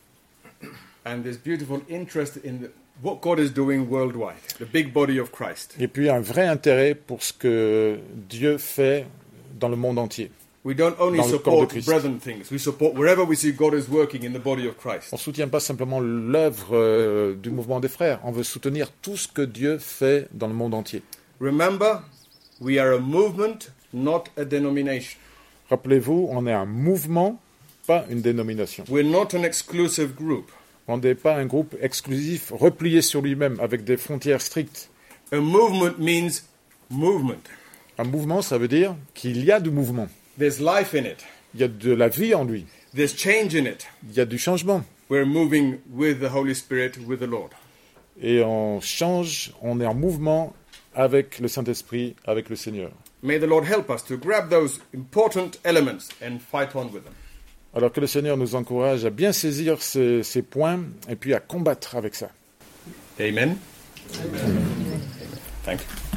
And there's beautiful interest in what God is doing worldwide, the big body of Christ. Et puis un vrai intérêt pour ce que Dieu fait dans le monde entier. We don't only Dans le corps de support Christ. brethren things. We support wherever we see God is working in the body of Christ. On ne soutient pas simplement l'œuvre du mouvement des frères. On veut soutenir tout ce que Dieu fait dans le monde entier. Remember, we are a movement, not a denomination. Rappelez-vous, on est un mouvement, pas une dénomination. We're not an exclusive group. On n'est pas un groupe exclusif, replié sur lui-même, avec des frontières strictes. A movement means movement. Un mouvement, ça veut dire qu'il y a du mouvement. There's life in it. Il y a de la vie en lui. There's change in it. Il y a du changement. We're moving with the Holy Spirit, with the Lord. et on change, on est en mouvement avec le Saint-Esprit, avec le Seigneur. May the Lord help us to grab those important elements and fight on with them. Alors que le Seigneur nous encourage à bien saisir ces points et puis à combattre avec ça. Amen. Amen. Thank you.